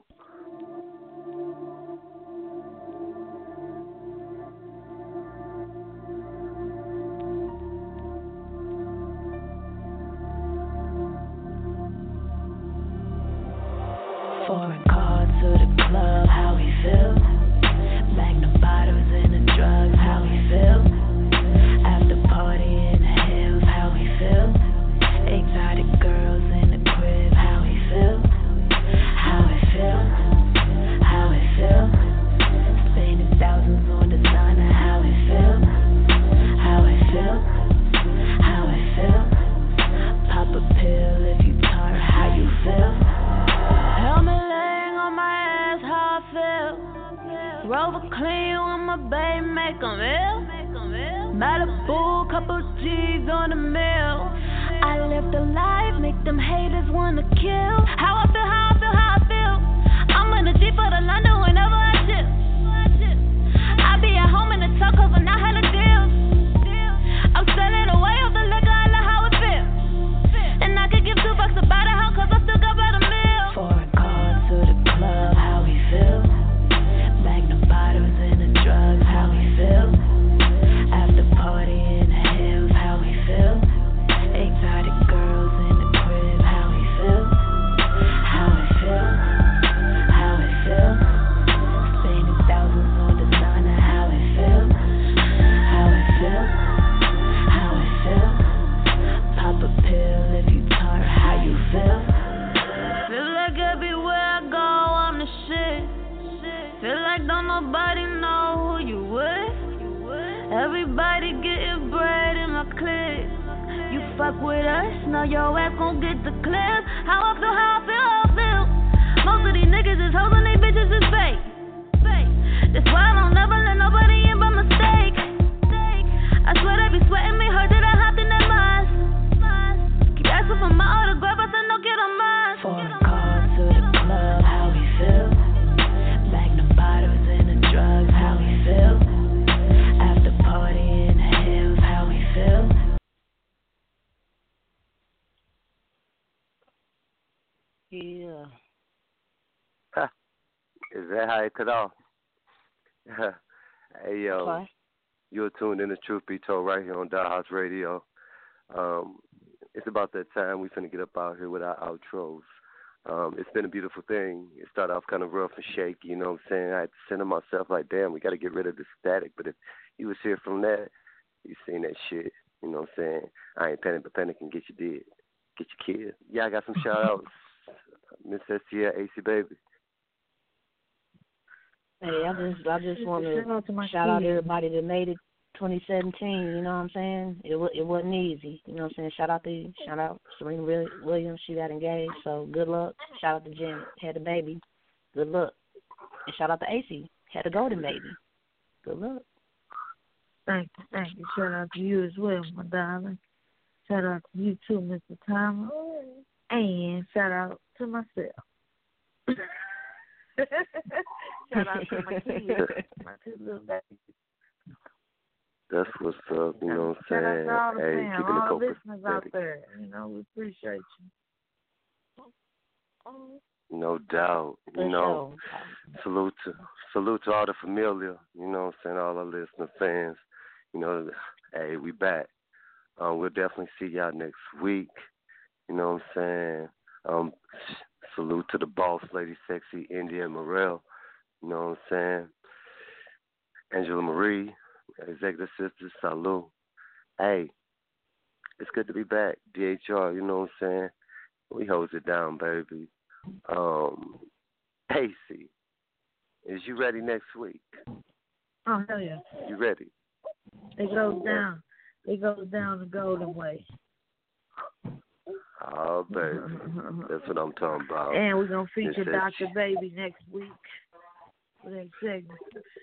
Foreign car to the club, how we feel. Magnum bottles and the drugs, how we feel. After party in the hills, how we feel. Exotic girls in the crib, how we feel. How it feel, how it feel. Spending thousands on designer, how it feel. How it feel, how it feel. Pop a pill if you turn, how you feel. Helmet laying on my ass, how I feel. Rover clean with my baby, make 'em ill. Malibu, couple G's on the mill. I live with the life, make them haters wanna kill. How I feel, how I feel, how I feel. I'm in the Jeep for the London whenever I chill. I be at home in the tuck cause I'm not hella deals. I'm selling away off the liquor, I love how it feels. And I could give two bucks about a house cause I still got better meals. Foreign cars to the club, how we feel. Magnum bottles and the drugs, how we feel. After party in the hills, how we feel. Exotic girls in the crib, how we feel. How it feel, how it feel. Spending thousands on designer, how it feel. How it feel, how it feel. Pop a pill if you turn, how you feel. Feel like everywhere I go, I'm the shit. Feel like don't nobody know who you with. Everybody getting bread in my clip. You fuck with us, now your ass gon' get the clip. How I feel, how I feel, how I feel. Most of these niggas is hoes and they bitches is fake. That's why I don't ever let nobody in by mistake. I swear they be sweating me, heard that I hopped in that mine. Keep asking for my autograph, I said no, get on mine. Foreign cars to the club, how we feel. Magnum bottles and the drugs, how we feel. After party in the hills, how we feel. Yeah. Huh. Is that how it cut off? Hey, yo. Okay. You're tuned in to Truth Be Told right here on Dollhouse Radio. Um, it's about that time we finna get up out here with our outros. Um, it's been a beautiful thing. It started off kind of rough and shaky, you know what I'm saying? I had to send to myself like, damn, we got to get rid of the static. But if you was here from that, you seen that shit, you know what I'm saying? I ain't panic, but panic and get you dead. Get your kid. Yeah, I got some shout-outs. Miss S T L, A C Baby. Hey, I just I just want to Shout out to my shout out kids. everybody that made it twenty seventeen. You know what I'm saying? It wa- it wasn't easy. You know what I'm saying? Shout out to you. Shout out Serena Wi- Williams. She got engaged, so good luck. Shout out to Jen, had a baby. Good luck. And shout out to A C, had a golden baby. Good luck. Thank you, thank you. Shout out to you as well, my darling. Shout out to you too, Mister Timer. And shout out to myself. Shout out to my kids, my two little babies. That's what's up, you know what Shout I'm out saying? to all the Hey, fam, keeping all the the listeners out copacetic. there. You know, we appreciate you. No doubt. You For know, sure. salute to salute to all the familia, you know what I'm saying, all our listener fans. You know, hey, we back. Um, we'll definitely see y'all next week. You know what I'm saying? Um, salute to the boss lady, Sexy India Morel. You know what I'm saying? Angela Marie, executive sister, salute. Hey, it's good to be back. D H R, you know what I'm saying? We holds it down, baby. Um, Casey, is you ready next week? Oh, hell yeah. You ready? It goes down. It goes down the golden way. Oh, baby. That's what I'm talking about. And we're going to feature This is- Doctor Baby next week for that segment.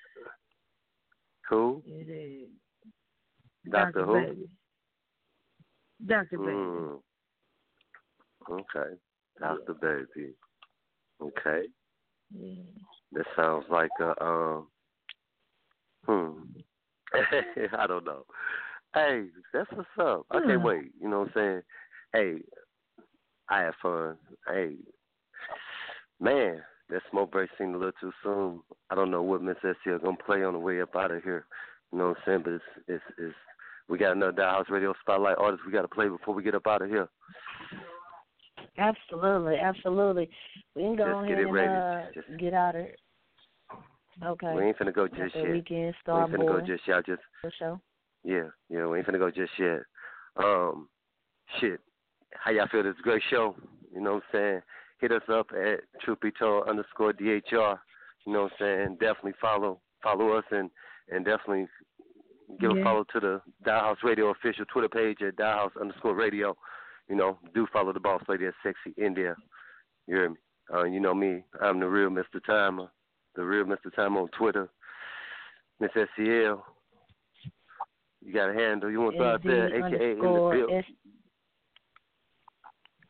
Who? It is. Doctor who? Baby. Doctor Baby. Mm. Okay. Doctor Baby. Okay. Yeah. That sounds like a, um, hmm. I don't know. Hey, that's what's up. I Hmm. can't wait. You know what I'm saying? Hey, I had fun. Hey, man, that smoke break seemed a little too soon. I don't know what Miss S C is going to play on the way up out of here. You know what I'm saying? But it's, it's, it's we got another Dollhouse Radio Spotlight artist we got to play before we get up out of here. Absolutely, absolutely. We can go Just ahead get it and ready. uh, Just- get out of it. Okay. We ain't finna go just Got the yet. Weekend We Star ain't finna go Boy just y'all just for sure. yeah, yeah, we ain't finna go just yet. Um shit. How y'all feel this great show? You know what I'm saying? Hit us up at Truth Be Told underscore D H R. You know what I'm saying? Definitely follow follow us and, and definitely give Yeah. a follow to the Dollhouse Radio official Twitter page at Dollhouse underscore radio. You know, do follow the boss lady at Sexy India. You hear me? Uh, you know me. I'm the real Mister Timer. The real Mister Timer on Twitter. Miss S C L. You got a handle. You want to throw out there, A K A in the underscore building. S-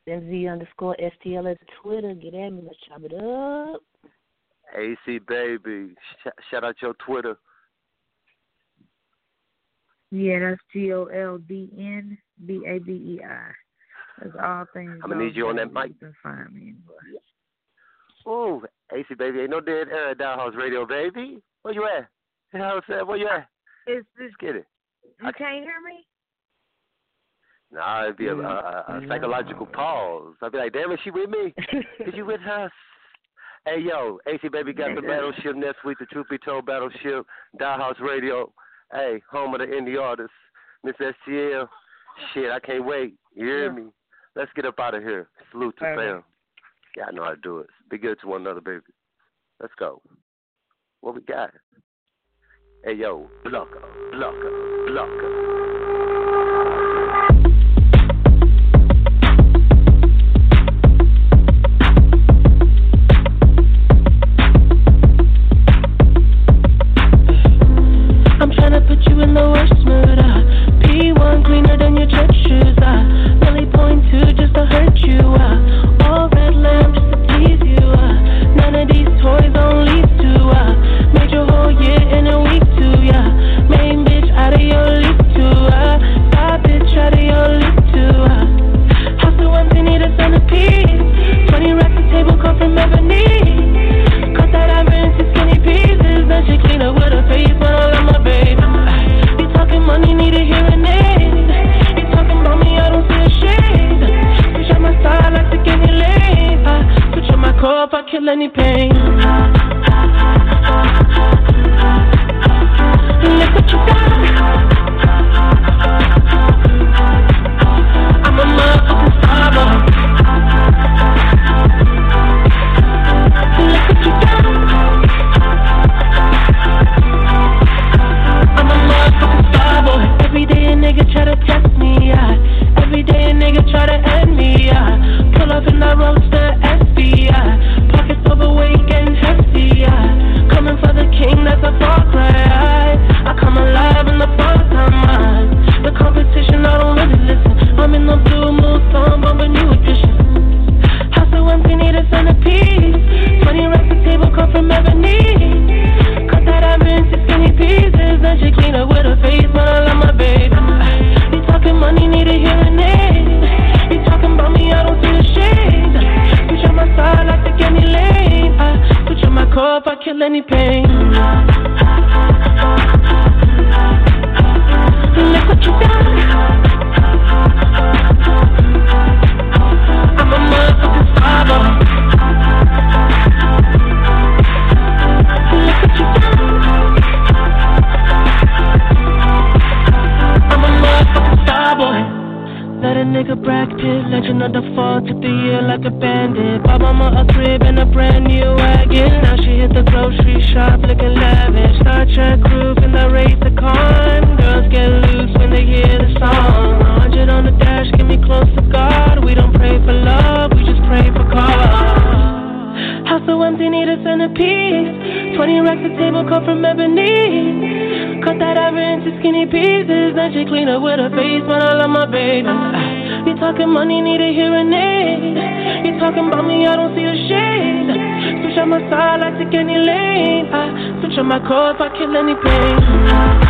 M Z underscore S T L is Twitter. Get at me. Let's chop it up. A C baby, Sh- shout out your Twitter. Yeah, that's G O L D N B A B E I. That's all things. I'm gonna need you on that mic. You can find me. Oh, A C baby, ain't no dead air at Dollhouse Radio, baby. Where you at? You know what I'm saying? Where you at? It's this. Get it. You I, can't hear me? Nah, it'd be a, a, a psychological pause. I'd be like, damn it, she with me? Is you with us? Hey, yo, A C baby got the Battleship next week, the Truth Be Told Battleship, Dollhouse Radio. Hey, home of the indie artists, Miss S T L. Shit, I can't wait. You hear yeah. me? Let's get up out of here. Salute to okay. fam. Yeah, I know how to do it. Be good to one another, baby. Let's go. What we got? Hey, yo, blocker, blocker, blocker. In the worst mood, uh, P one cleaner than your church shoes, uh, really point two just to hurt you, uh, all red lamb just to please you, uh, none of these toys on lease to, uh, made your whole year in a week too, yeah, main bitch out of your league too, uh, side bitch out of your league too, uh, house so empty need a centerpiece, twenty racks of table come from ebony, cut that iron into skinny pieces, then she clean up with her face when I love my baby. Money need a hearing aid. You talking about me, I don't see a shade. Switch on my side like the Kenny Lane. I switch on my core if I kill any pain. Look what you got. I'm a motherfucking star boy. Look what you got. I'm a motherfucking star boy. Every day a nigga try to test me, yeah. Every day a nigga try to end me, yeah. Pull up in that roadster S B, yeah. Pockets overweight getting hefty, yeah. Coming for the king, that's a far cry. I come alive in the first time, man. The competition, I don't really listen. I'm in the blue mood, so I'm bumping new editions. House so empty, need a centerpiece. Twenty racks of table come from ebony. Cut that I'm into skinny pieces. Then she clean up with her face when I love my baby. You talking money, need a hearing aid. You talking about me, I don't see a shade. Switch on my side like the Kenny Lane. I switch on my core if I kill any pain. Look what you done. I'm a motherfucking star boy. Look what you done. I'm a motherfucking star boy. Let a nigga Brad Pitt, legend of the fall, took the year like a bandit. Bought mama a crib and a brand new wagon. Now she hit the grocery shop looking lavish. Star Trek groove in the race to con. Girls get loose when they hear the song. one hundred on the dash, get me close to God. We don't pray for love, we just pray for cause. House so empty, need a centerpiece. Twenty racks of table cut from ebony. Cut that ever into skinny pieces. Then she clean up with her face when I love my baby. You talking money, need a hearing aid. You talking about me, I don't see a shade. Switch on my side like the Kenny Lane. I switch on my core if I kill any pain.